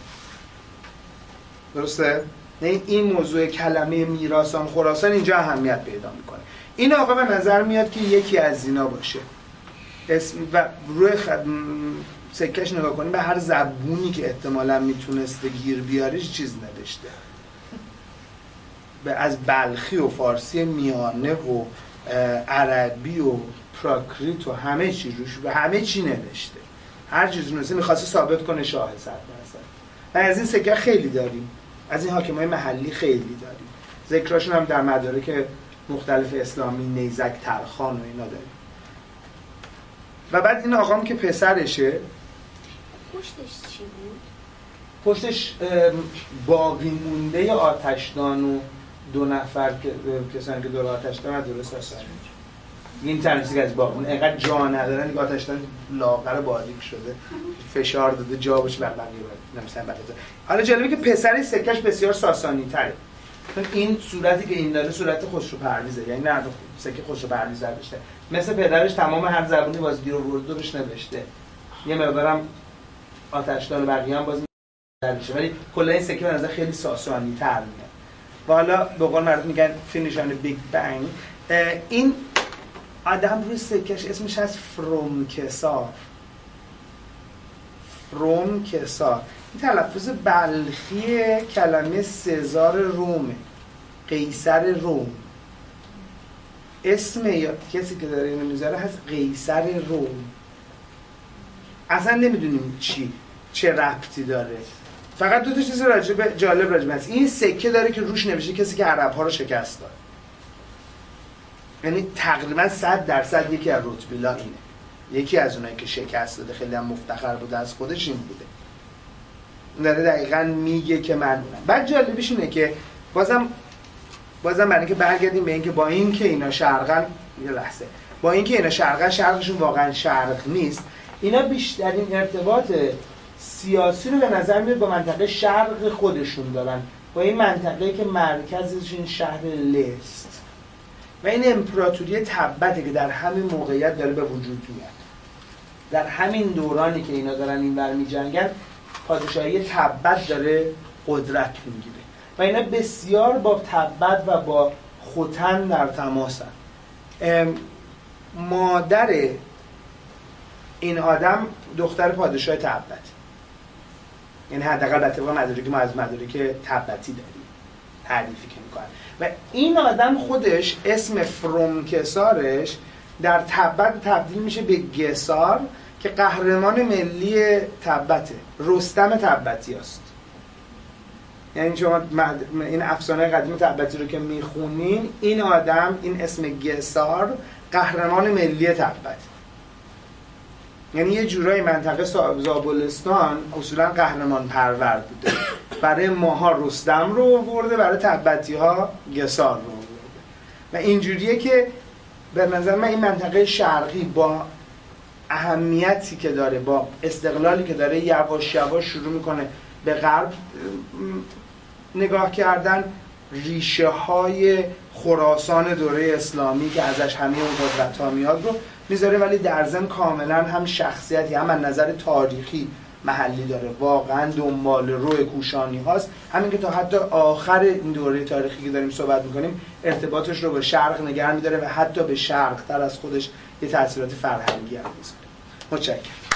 درسته؟ نه این موضوع کلمه میراثان خراسان اینجا اهمیت پیدا میکنه. این آقا به نظر میاد که یکی از اینا باشه. اسم و روی خد... سکش نگاه کنیم به هر زبونی که احتمالاً میتونسته گیر بیاره چیز نوشته. به از بلخی و فارسی میانه و عربی و پراکریت و همه چی روش و همه چی نوشته. هر چیزی نوشته میخواسته ثابت کنه شاه صد درصد. و از این سکه خیلی داریم. از این حاکمای محلی خیلی داریم. ذکراشون هم در مدارک مختلف اسلامی، نیزک ترخان و اینا داریم. و بعد این آقام که پسرشه، پشتش چی بود؟ پشتش باقی مونده آتشدان و دو نفر که کسانی که دور آتشدان از درست هستن. این تنسی که از باقی مونده اینقدر جا ندارن دیگه آتشدان لاغر باریک شده، فشار داده جا باشه بر بقیه نمی‌سن بقیه. حالا جالبه که پسرش سکش بسیار ساسانی تره. این صورتی که این داره صورت خسرو پرویزه، یعنی نه سکه خسرو پرویز داشته. مثل پدرش تمام هر زبونی بازگیر و ورد روش نوشته. یه مقدارم آتشدان و بقیه هم باز نمیشه، ولی کلا این سکه به نظر خیلی ساسانی تر میاد. و حالا به قول معروف میگن فینیشان بیگ بنگ. این آدم روی سکش اسمش هست فرومکسار. فرومکسار این تلفظ بلخی کلمه سزار رومه، قیصر روم. اسم کسی که داره اینو میذاره هست قیصر روم. اصلا نمیدونیم چی چه ربطی داره. فقط دو تا چیز راجب جالب راجب هست. این سکه داره که روش نوشته کسی که عرب‌ها رو شکست داد. یعنی تقریبا صد درصد یکی از رتبیلا اینه. یکی از اونایی که شکست داده، خیلی هم مفتخر بوده از خودش این بوده. داره دقیقاً میگه که من بودم. بعد جالبش اینه که بازم بازم برای اینکه برگردیم به اینکه با اینکه اینا شرقن، یه لحظه، با اینکه اینا شرقن، شرقشون واقعا شرق نیست. اینا بیشترین ارتباط سیاسی رو به نظر میاد با منطقه شرق خودشون دارن، با این منطقه‌ای که مرکزش این شهر لست و این امپراتوری تبته که در همین موقعیت داره به وجود میاد. در همین دورانی که اینا دارن اینور میجنگن، پادشاهی تبت داره قدرت میگیره و اینا بسیار با تبت و با ختن در تماسن. مادر این آدم دختر پادشاه تبت، یعنی حداقل به طبق مدارکی که ما از مدارک تبتی داریم تعریفی که میکنن. و این آدم خودش اسم فرومکسارش در تبت تبدیل میشه به گسار که قهرمان ملی تبته، رستم تبتی است. یعنی شما این افسانه قدیم تبتی رو که میخونین، این آدم این اسم گسار قهرمان ملی تبت. یعنی یه جورای منطقه زابلستان اصولا قهرمان پرور بوده. برای ماها رستم رو آورده، برای تبتی ها گسار رو آورده. و اینجوریه که به نظر من این منطقه شرقی با اهمیتی که داره، با استقلالی که داره، یواش یواش شروع میکنه به غرب نگاه کردن. ریشه های خراسان دوره اسلامی که ازش همه اون قدرت ها میاد رو میذاره، ولی در ضمن کاملا هم شخصیتی هم از نظر تاریخی محلی داره. واقعا دنبال روی کوشانی هاست. همین که تا حتی آخر این دوره تاریخی که داریم صحبت میکنیم ارتباطش رو به شرق نگه میداره و حتی به شرق تر از خودش یه تاثیرات فرهنگی هم میذاره. متشکرم.